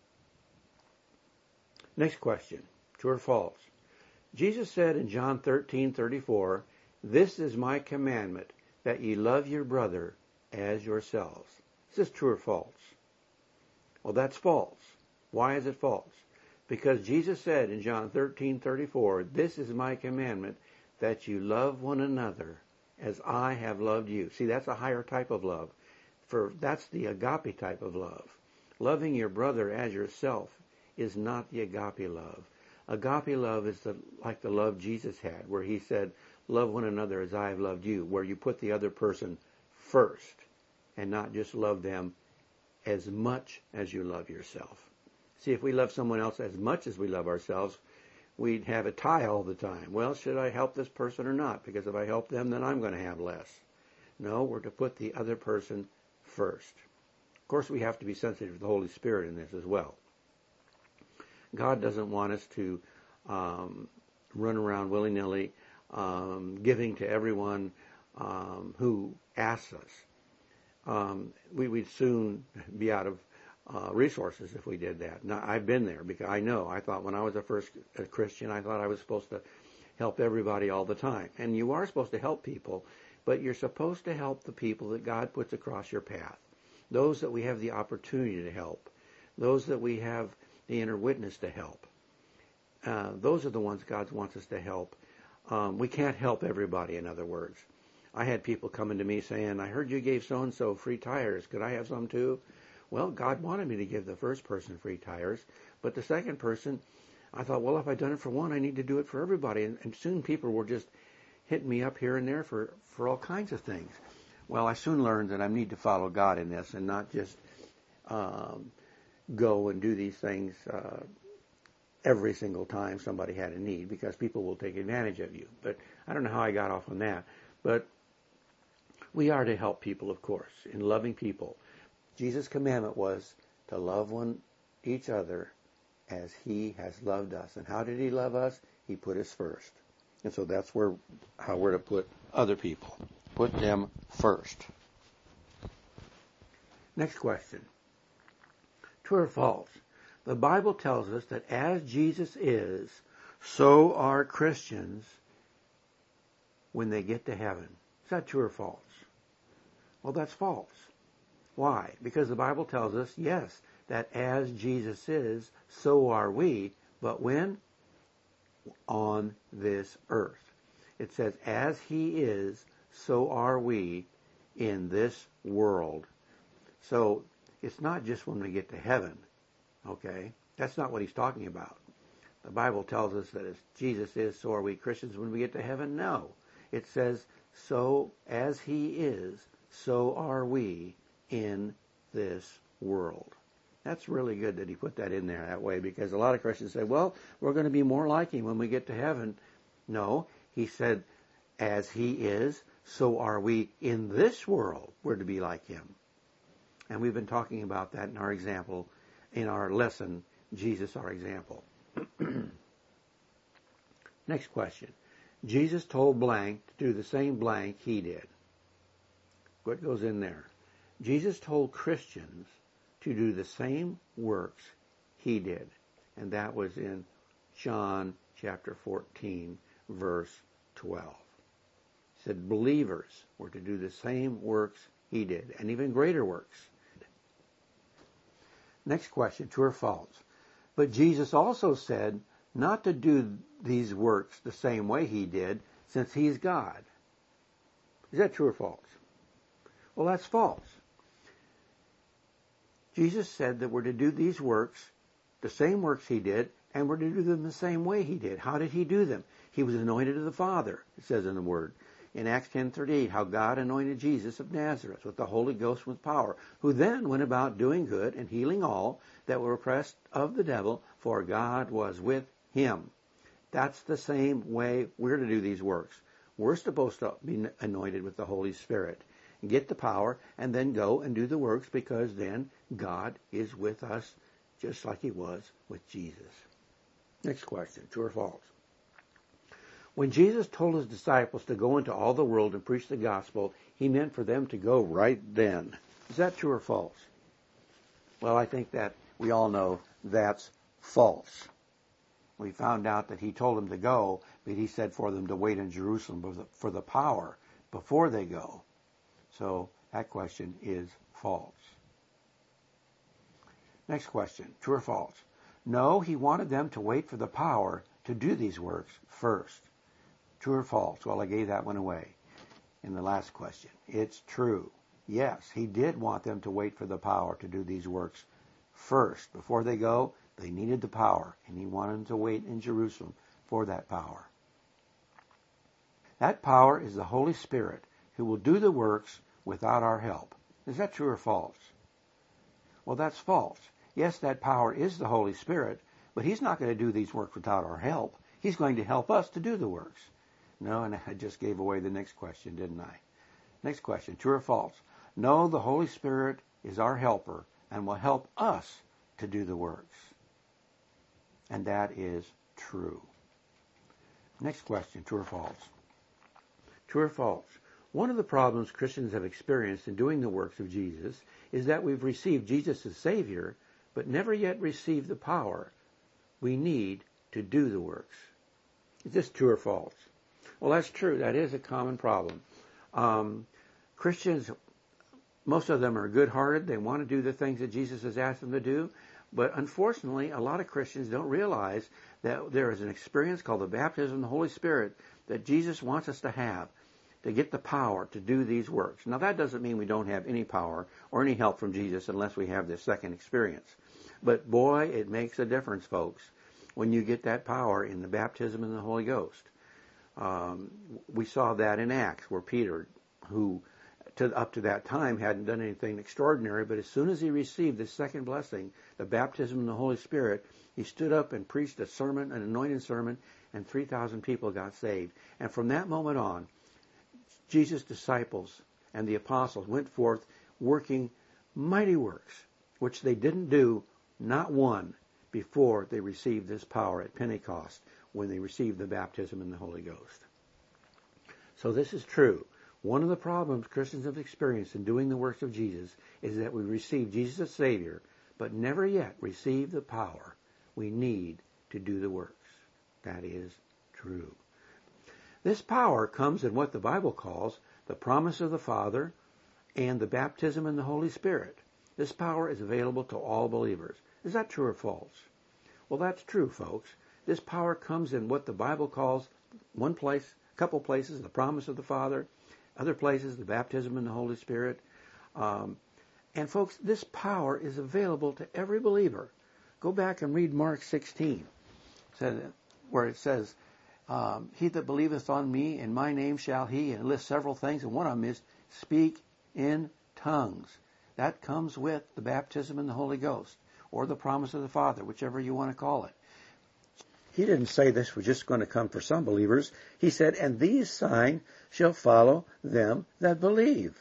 Next question, true or false? Jesus said in John thirteen thirty-four, "This is my commandment, that ye love your brother as yourselves." Is this true or false? Well, that's false. Why is it false? Because Jesus said in John thirteen thirty-four, "This is my commandment, that you love one another as I have loved you." See, that's a higher type of love. For that's the agape type of love. Loving your brother as yourself is not the agape love. Agape love is the, like the love Jesus had, where he said, "Love one another as I have loved you," where you put the other person first and not just love them as much as you love yourself. See, if we love someone else as much as we love ourselves, we'd have a tie all the time. Well, should I help this person or not? Because if I help them, then I'm going to have less. No, we're to put the other person first. Of course, we have to be sensitive to the Holy Spirit in this as well. God doesn't want us to um, run around willy-nilly, um, giving to everyone um, who asks us. Um, we, we'd soon be out of uh, resources if we did that. Now, I've been there because I know. I thought when I was a first a Christian, I thought I was supposed to help everybody all the time. And you are supposed to help people, but you're supposed to help the people that God puts across your path. Those that we have the opportunity to help. Those that we have the inner witness to help. Uh, those are the ones God wants us to help. Um, we can't help everybody, in other words. I had people coming to me saying, "I heard you gave so-and-so free tires. Could I have some too?" Well, God wanted me to give the first person free tires, but the second person, I thought, well, if I've done it for one, I need to do it for everybody. And, and soon people were just hitting me up here and there for, for all kinds of things. Well, I soon learned that I need to follow God in this and not just um, go and do these things uh, every single time somebody had a need, because people will take advantage of you. But I don't know how I got off on that. But we are to help people, of course, in loving people. Jesus' commandment was to love one each other as he has loved us. And how did he love us? He put us first. And so that's where how we're to put other people. Put them first. Next question. True or false? The Bible tells us that as Jesus is, so are Christians when they get to heaven. Is that true or false? Well, that's false. Why? Because the Bible tells us, yes, that as Jesus is, so are we. But when? On this earth. It says, as he is, so are we in this world. So it's not just when we get to heaven, okay? That's not what he's talking about. The Bible tells us that as Jesus is, so are we Christians when we get to heaven. No. It says, so as he is, so are we in this world. That's really good that he put that in there that way, because a lot of Christians say, well, we're going to be more like him when we get to heaven. No, he said, as he is, so are we in this world. We're to be like him. And we've been talking about that in our example, in our lesson, Jesus, our example. Next question. Jesus told blank to do the same blank he did. What goes in there? Jesus told Christians to do the same works he did. And that was in John chapter fourteen, verse twelve. He said believers were to do the same works he did, and even greater works. Next question, true or false? But Jesus also said not to do these works the same way he did, since he's God. Is that true or false? Well, that's false. Jesus said that we're to do these works, the same works he did, and we're to do them the same way he did. How did he do them? He was anointed of the Father, it says in the Word. In Acts ten thirty-eight, how God anointed Jesus of Nazareth with the Holy Ghost with power, who then went about doing good and healing all that were oppressed of the devil, for God was with him. That's the same way we're to do these works. We're supposed to be anointed with the Holy Spirit, get the power, and then go and do the works, because then God is with us just like he was with Jesus. Next question, true or false? When Jesus told his disciples to go into all the world and preach the gospel, he meant for them to go right then. Is that true or false? Well, I think that we all know that's false. We found out that he told them to go, but he said for them to wait in Jerusalem for the, for the power before they go. So that question is false. Next question, true or false? No, he wanted them to wait for the power to do these works first. True or false? Well, I gave that one away in the last question. It's true. Yes, he did want them to wait for the power to do these works first. Before they go, they needed the power, and he wanted them to wait in Jerusalem for that power. That power is the Holy Spirit who will do the works without our help. Is that true or false? Well, that's false. Yes, that power is the Holy Spirit, but he's not going to do these works without our help. He's going to help us to do the works. No, and I just gave away the next question, didn't I? Next question, true or false? No, the Holy Spirit is our helper and will help us to do the works. And that is true. Next question, true or false? True or false? One of the problems Christians have experienced in doing the works of Jesus is that we've received Jesus as Savior, but never yet received the power we need to do the works. Is this true or false? Well, that's true. That is a common problem. Um, Christians, most of them are good-hearted. They want to do the things that Jesus has asked them to do. But unfortunately, a lot of Christians don't realize that there is an experience called the baptism of the Holy Spirit that Jesus wants us to have to get the power to do these works. Now, that doesn't mean we don't have any power or any help from Jesus unless we have this second experience. But boy, it makes a difference, folks, when you get that power in the baptism in the Holy Ghost. Um, we saw that in Acts, where Peter, who to, up to that time hadn't done anything extraordinary, but as soon as he received this second blessing, the baptism in the Holy Spirit, he stood up and preached a sermon, an anointed sermon, and three thousand people got saved. And from that moment on, Jesus' disciples and the apostles went forth working mighty works, which they didn't do, not one, before they received this power at Pentecost, when they received the baptism in the Holy Ghost. So this is true. One of the problems Christians have experienced in doing the works of Jesus is that we receive Jesus as Savior, but never yet receive the power we need to do the works. That is true. This power comes in what the Bible calls the promise of the Father and the baptism in the Holy Spirit. This power is available to all believers. Is that true or false? Well, that's true, folks. This power comes in what the Bible calls, one place, a couple places, the promise of the Father, other places, the baptism in the Holy Spirit. Um, and folks, this power is available to every believer. Go back and read Mark sixteen, where it says, um, he that believeth on me, in my name shall he, and it lists several things, and one of them is speak in tongues. That comes with the baptism in the Holy Ghost, or the promise of the Father, whichever you want to call it. He didn't say this was just going to come for some believers. He said, and these signs shall follow them that believe.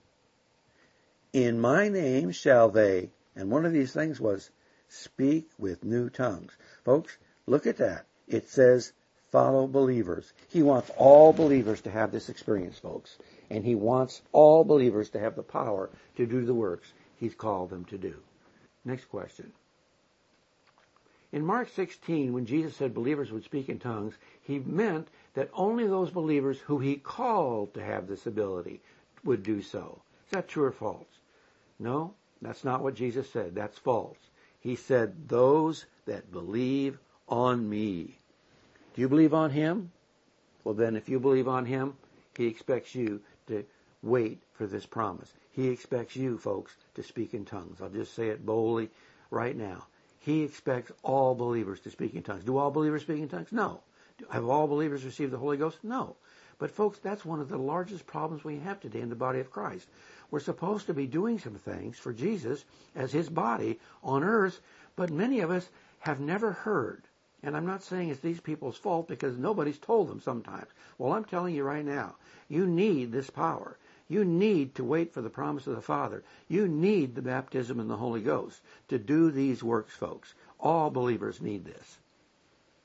In my name shall they, and one of these things was speak with new tongues. Folks, look at that. It says follow believers. He wants all believers to have this experience, folks. And he wants all believers to have the power to do the works he's called them to do. Next question. In Mark sixteen, when Jesus said believers would speak in tongues, he meant that only those believers who he called to have this ability would do so. Is that true or false? No, that's not what Jesus said. That's false. He said, those that believe on me. Do you believe on him? Well, then, if you believe on him, he expects you to wait for this promise. He expects you, folks, to speak in tongues. I'll just say it boldly right now. He expects all believers to speak in tongues. Do all believers speak in tongues? No. Have all believers received the Holy Ghost? No. But folks, that's one of the largest problems we have today in the body of Christ. We're supposed to be doing some things for Jesus as his body on earth, but many of us have never heard. And I'm not saying it's these people's fault because nobody's told them sometimes. Well, I'm telling you right now, you need this power. You need to wait for the promise of the Father. You need the baptism in the Holy Ghost to do these works, folks. All believers need this.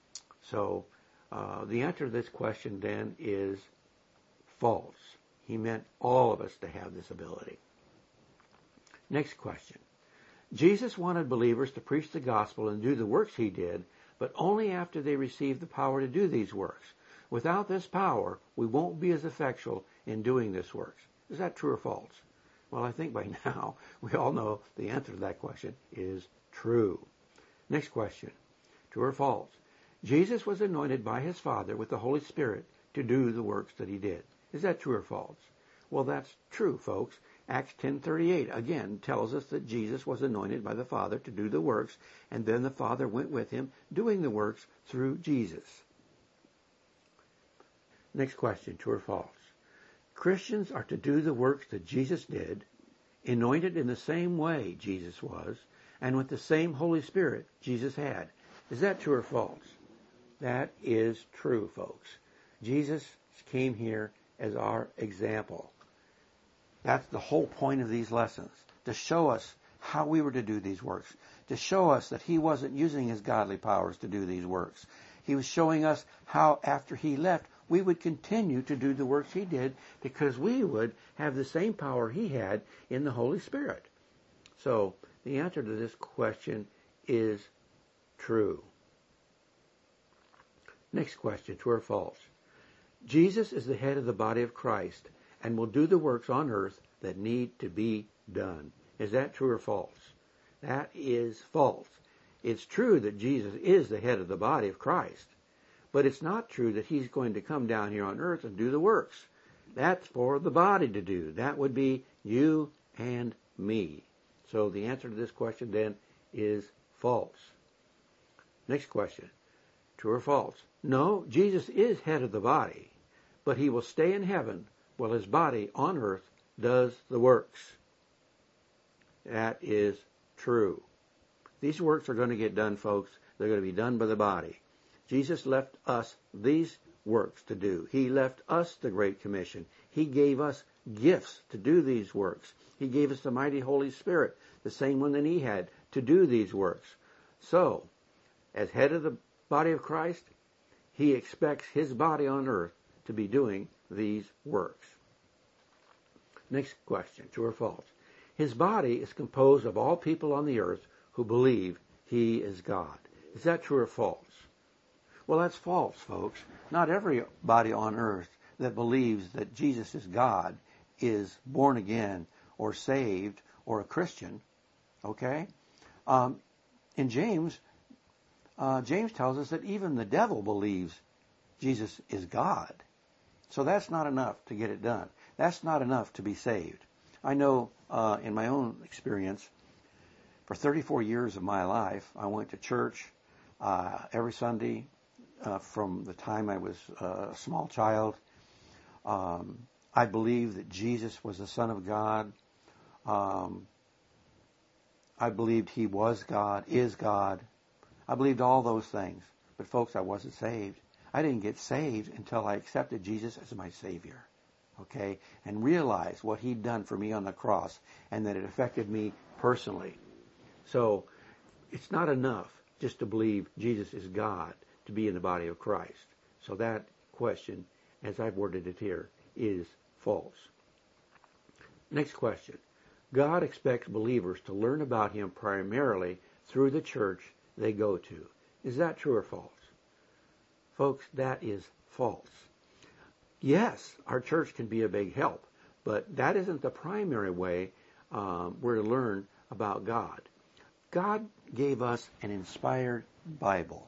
So uh, the answer to this question then is false. He meant all of us to have this ability. Next question. Jesus wanted believers to preach the gospel and do the works he did, but only after they received the power to do these works. Without this power, we won't be as effectual in doing this works. Is that true or false? Well, I think by now we all know the answer to that question is true. Next question. True or false? Jesus was anointed by his Father with the Holy Spirit to do the works that he did. Is that true or false? Well, that's true, folks. Acts ten thirty-eight again tells us that Jesus was anointed by the Father to do the works, and then the Father went with him doing the works through Jesus. Next question, true or false? Christians are to do the works that Jesus did, anointed in the same way Jesus was, and with the same Holy Spirit Jesus had. Is that true or false? That is true, folks. Jesus came here as our example. That's the whole point of these lessons, to show us how we were to do these works, to show us that he wasn't using his godly powers to do these works. He was showing us how after he left, we would continue to do the works he did because we would have the same power he had in the Holy Spirit. So the answer to this question is true. Next question, true or false? Jesus is the head of the body of Christ and will do the works on earth that need to be done. Is that true or false? That is false. It's true that Jesus is the head of the body of Christ, but it's not true that he's going to come down here on earth and do the works. That's for the body to do. That would be you and me. So the answer to this question then is false. Next question. True or false? No, Jesus is head of the body, but he will stay in heaven while his body on earth does the works. That is true. These works are going to get done, folks. They're going to be done by the body. Jesus left us these works to do. He left us the Great Commission. He gave us gifts to do these works. He gave us the mighty Holy Spirit, the same one that he had, to do these works. So, as head of the body of Christ, he expects his body on earth to be doing these works. Next question, true or false? His body is composed of all people on the earth who believe he is God. Is that true or false? Well, that's false, folks. Not everybody on earth that believes that Jesus is God is born again or saved or a Christian. Okay? Um, in James, uh, James tells us that even the devil believes Jesus is God. So that's not enough to get it done. That's not enough to be saved. I know uh, in my own experience, for thirty-four years of my life, I went to church uh, every Sunday uh, from the time I was uh, a small child. Um, I believed that Jesus was the Son of God. Um, I believed he was God, is God. I believed all those things. But folks, I wasn't saved. I didn't get saved until I accepted Jesus as my Savior. Okay? And realized what he'd done for me on the cross and that it affected me personally. So, it's not enough just to believe Jesus is God to be in the body of Christ. So that question, as I've worded it here, is false. Next question. God expects believers to learn about him primarily through the church they go to. Is that true or false? Folks, that is false. Yes, our church can be a big help, but that isn't the primary way um, we're to learn about God. God gave us an inspired Bible.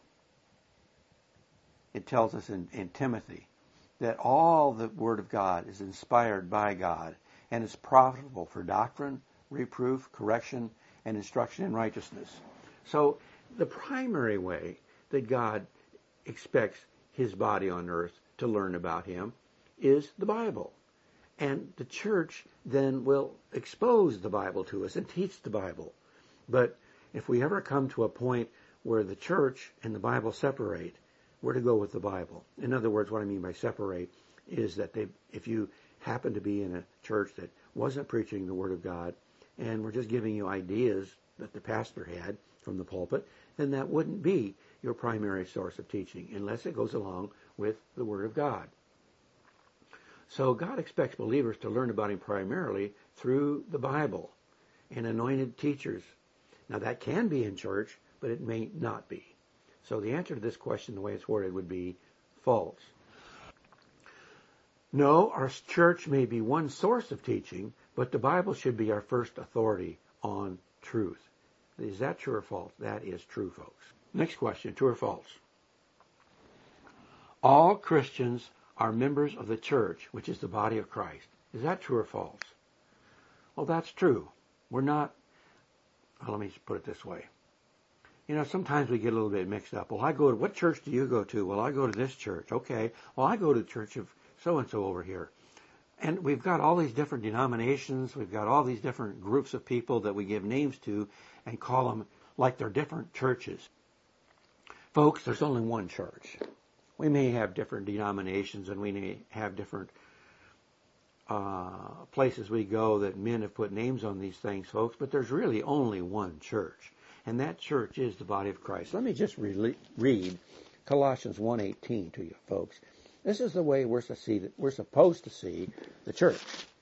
It tells us in, in Timothy that all the Word of God is inspired by God and is profitable for doctrine, reproof, correction, and instruction in righteousness. So the primary way that God expects his body on earth to learn about him is the Bible. And the church then will expose the Bible to us and teach the Bible. But if we ever come to a point where the church and the Bible separate, we're to go with the Bible. In other words, what I mean by separate is that they, if you happen to be in a church that wasn't preaching the Word of God and were just giving you ideas that the pastor had from the pulpit, then that wouldn't be your primary source of teaching, unless it goes along with the Word of God. So God expects believers to learn about Him primarily through the Bible and anointed teachers. Now that can be in church, but it may not be. So the answer to this question, the way it's worded, would be false. No, our church may be one source of teaching, but the Bible should be our first authority on truth. Is that true or false? That is true, folks. Next question, true or false? All Christians are members of the church, which is the body of Christ. Is that true or false? Well, that's true. We're not, well, let me put it this way. You know, sometimes we get a little bit mixed up. Well, I go to, what church do you go to? Well, I go to this church. Okay. Well, I go to the church of so-and-so over here. And we've got all these different denominations. We've got all these different groups of people that we give names to and call them like they're different churches. Folks, there's only one church. We may have different denominations and we may have different uh, places we go that men have put names on these things, folks, but there's really only one church. And that church is the body of Christ. Let me just re- read Colossians one eighteen to you, folks. This is the way we're, to see, we're supposed to see the church.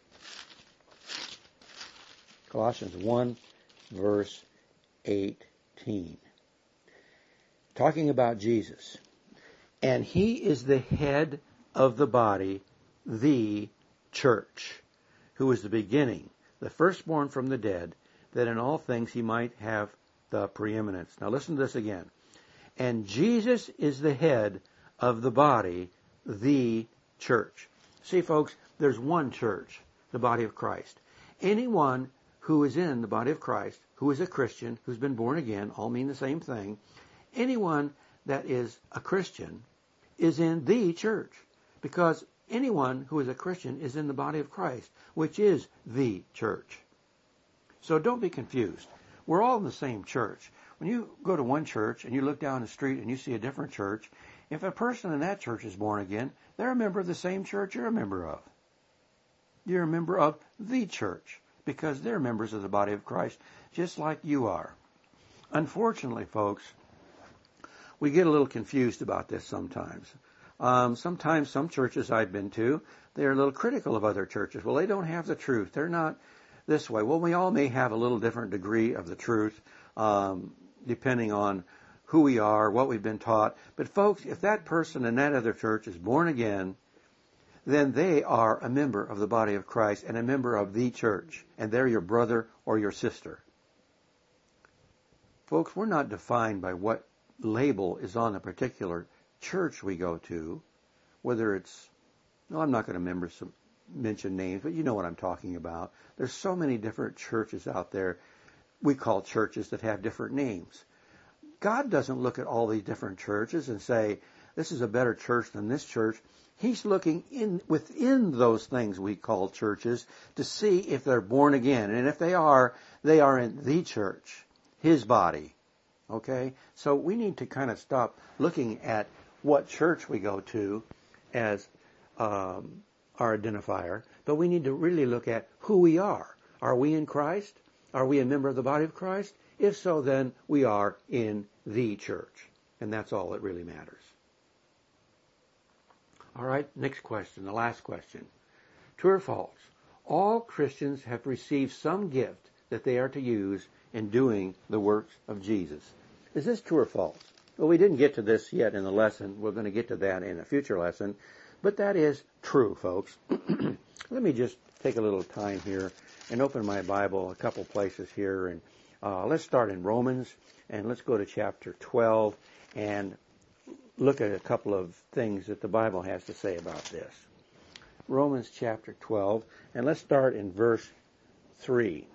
Colossians one, verse eighteen. Talking about Jesus. And He is the head of the body, the church, who is the beginning, the firstborn from the dead, that in all things He might have the preeminence. Now listen to this again. And Jesus is the head of the body, the church. See, folks, there's one church, the body of Christ. Anyone who is in the body of Christ, who is a Christian, who's been born again, all mean the same thing. Anyone that is a Christian is in the church, because anyone who is a Christian is in the body of Christ, which is the church. So don't be confused. We're all in the same church. When you go to one church and you look down the street and you see a different church, if a person in that church is born again, they're a member of the same church you're a member of. You're a member of the church because they're members of the body of Christ, just like you are. Unfortunately, folks, we get a little confused about this sometimes. Um, sometimes some churches I've been to, they're a little critical of other churches. Well, they don't have the truth. They're not this way. Well, we all may have a little different degree of the truth, um, depending on who we are, what we've been taught. But folks, if that person in that other church is born again, then they are a member of the body of Christ and a member of the church. And they're your brother or your sister. Folks, we're not defined by what label is on a particular church we go to, whether it's, no, I'm not going to remember some, mention names, but you know what I'm talking about. There's so many different churches out there we call churches that have different names. God doesn't look at all these different churches and say, this is a better church than this church. He's looking in within those things we call churches to see if they're born again. And if they are, they are in the church, His body. Okay? So we need to kind of stop looking at what church we go to as um, our identifier, but we need to really look at who we are. Are we in Christ? Are we a member of the body of Christ? If so, then we are in the church. And that's all that really matters. All right, next question, the last question. True or false? All Christians have received some gift that they are to use in doing the works of Jesus. Is this true or false? Well, we didn't get to this yet in the lesson. We're going to get to that in a future lesson. But that is true, folks. Let me just take a little time here and open my Bible a couple places here. And uh, let's start in Romans, and let's go to chapter twelve and look at a couple of things that the Bible has to say about this. Romans chapter twelve, and let's start in verse three.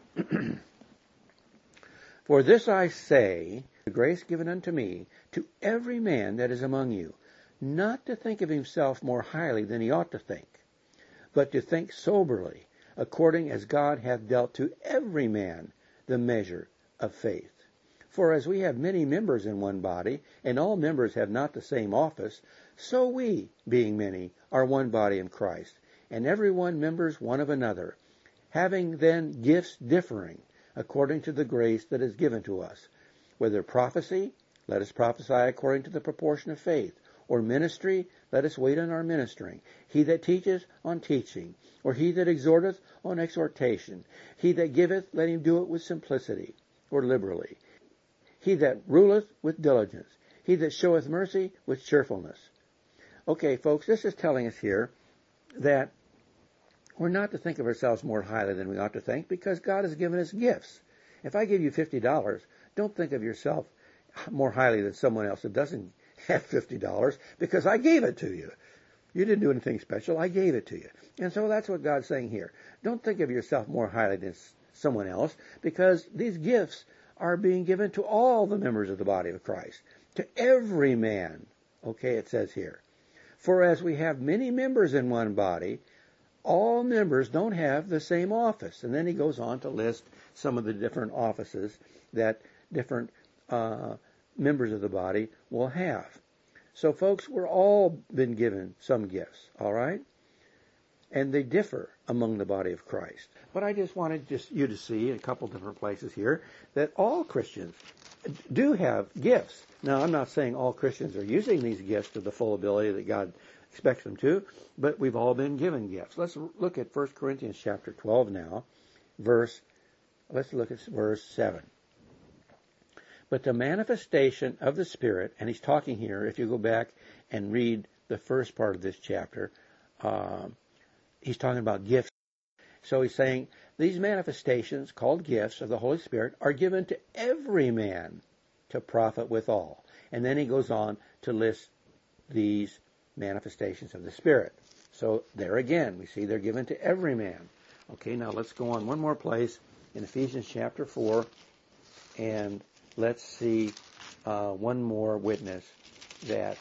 For this I say, the grace given unto me, to every man that is among you, not to think of himself more highly than he ought to think, but to think soberly, according as God hath dealt to every man the measure of faith. For as we have many members in one body, and all members have not the same office, so we, being many, are one body in Christ, and every one members one of another, having then gifts differing, according to the grace that is given to us, whether prophecy, let us prophesy according to the proportion of faith. Or ministry, let us wait on our ministering. He that teacheth, on teaching. Or he that exhorteth, on exhortation. He that giveth, let him do it with simplicity, or liberally. He that ruleth, with diligence. He that showeth mercy, with cheerfulness. Okay, folks, this is telling us here that we're not to think of ourselves more highly than we ought to think, because God has given us gifts. If I give you fifty dollars, don't think of yourself more highly than someone else that doesn't have fifty dollars, because I gave it to you. You didn't do anything special. I gave it to you. And so that's what God's saying here. Don't think of yourself more highly than someone else, because these gifts are being given to all the members of the body of Christ, to every man. Okay, it says here. For as we have many members in one body, all members don't have the same office. And then he goes on to list some of the different offices that different uh, members of the body will have. So, folks, we're all been given some gifts, all right? And they differ among the body of Christ. But I just wanted just you to see in a couple different places here that all Christians do have gifts. Now, I'm not saying all Christians are using these gifts to the full ability that God expects them to, but we've all been given gifts. Let's look at First Corinthians chapter twelve now, verse, let's look at verse seven. But the manifestation of the Spirit, and he's talking here, if you go back and read the first part of this chapter, uh, he's talking about gifts. So he's saying these manifestations, called gifts of the Holy Spirit, are given to every man to profit withal. And then he goes on to list these manifestations of the Spirit. So there again, we see they're given to every man. Okay, now let's go on one more place in Ephesians chapter four, and let's see uh, one more witness that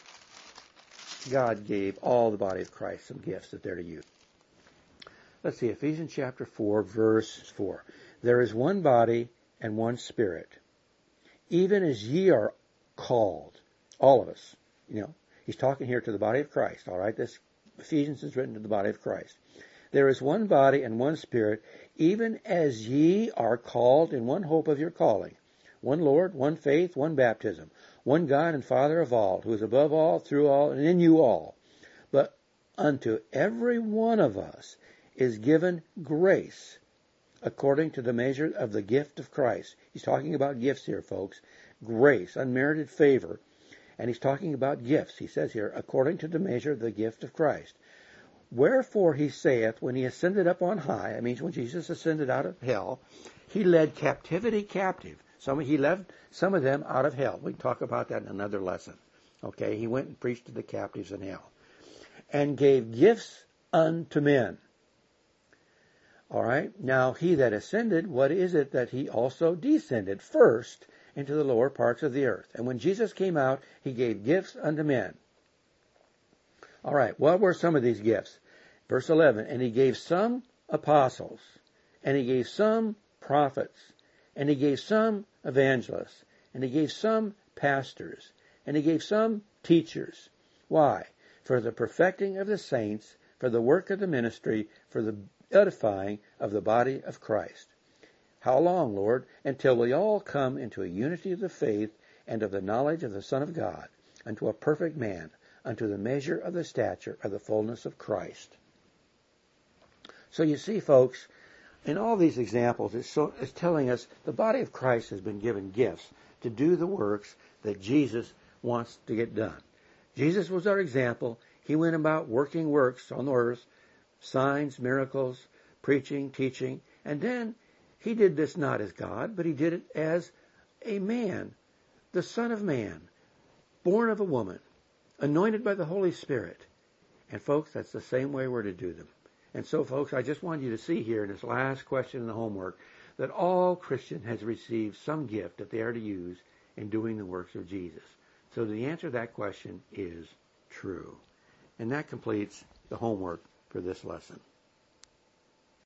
God gave all the body of Christ some gifts that they're to use. Let's see, Ephesians chapter four, verse four. There is one body and one Spirit, even as ye are called, all of us. You know, he's talking here to the body of Christ, all right? This Ephesians is written to the body of Christ. There is one body and one Spirit, even as ye are called in one hope of your calling. One Lord, one faith, one baptism, one God and Father of all, who is above all, through all, and in you all. But unto every one of us is given grace according to the measure of the gift of Christ. He's talking about gifts here, folks. Grace, unmerited favor. And he's talking about gifts. He says here, according to the measure of the gift of Christ. Wherefore he saith, when he ascended up on high, I mean when Jesus ascended out of hell, he led captivity captive. Some he led some of them out of hell. We can talk about that in another lesson. Okay, he went and preached to the captives in hell. And gave gifts unto men. All right, now he that ascended, what is it that he also descended first into the lower parts of the earth? And when Jesus came out, he gave gifts unto men. All right, what were some of these gifts? Verse eleven, and he gave some apostles, and he gave some prophets, and he gave some evangelists, and he gave some pastors, and he gave some teachers. Why? For the perfecting of the saints, for the work of the ministry, for the edifying of the body of Christ. How long, Lord? Until we all come into a unity of the faith and of the knowledge of the Son of God, unto a perfect man, unto the measure of the stature of the fullness of Christ. So you see, folks, in all these examples, it's, so, it's telling us the body of Christ has been given gifts to do the works that Jesus wants to get done. Jesus was our example. He went about working works on the earth, signs, miracles, preaching, teaching, and then he did this not as God, but he did it as a man, the Son of Man, born of a woman, anointed by the Holy Spirit. And folks, that's the same way we're to do them. And so, folks, I just want you to see here in this last question in the homework that all Christian has received some gift that they are to use in doing the works of Jesus. So the answer to that question is true. And that completes the homework for this lesson.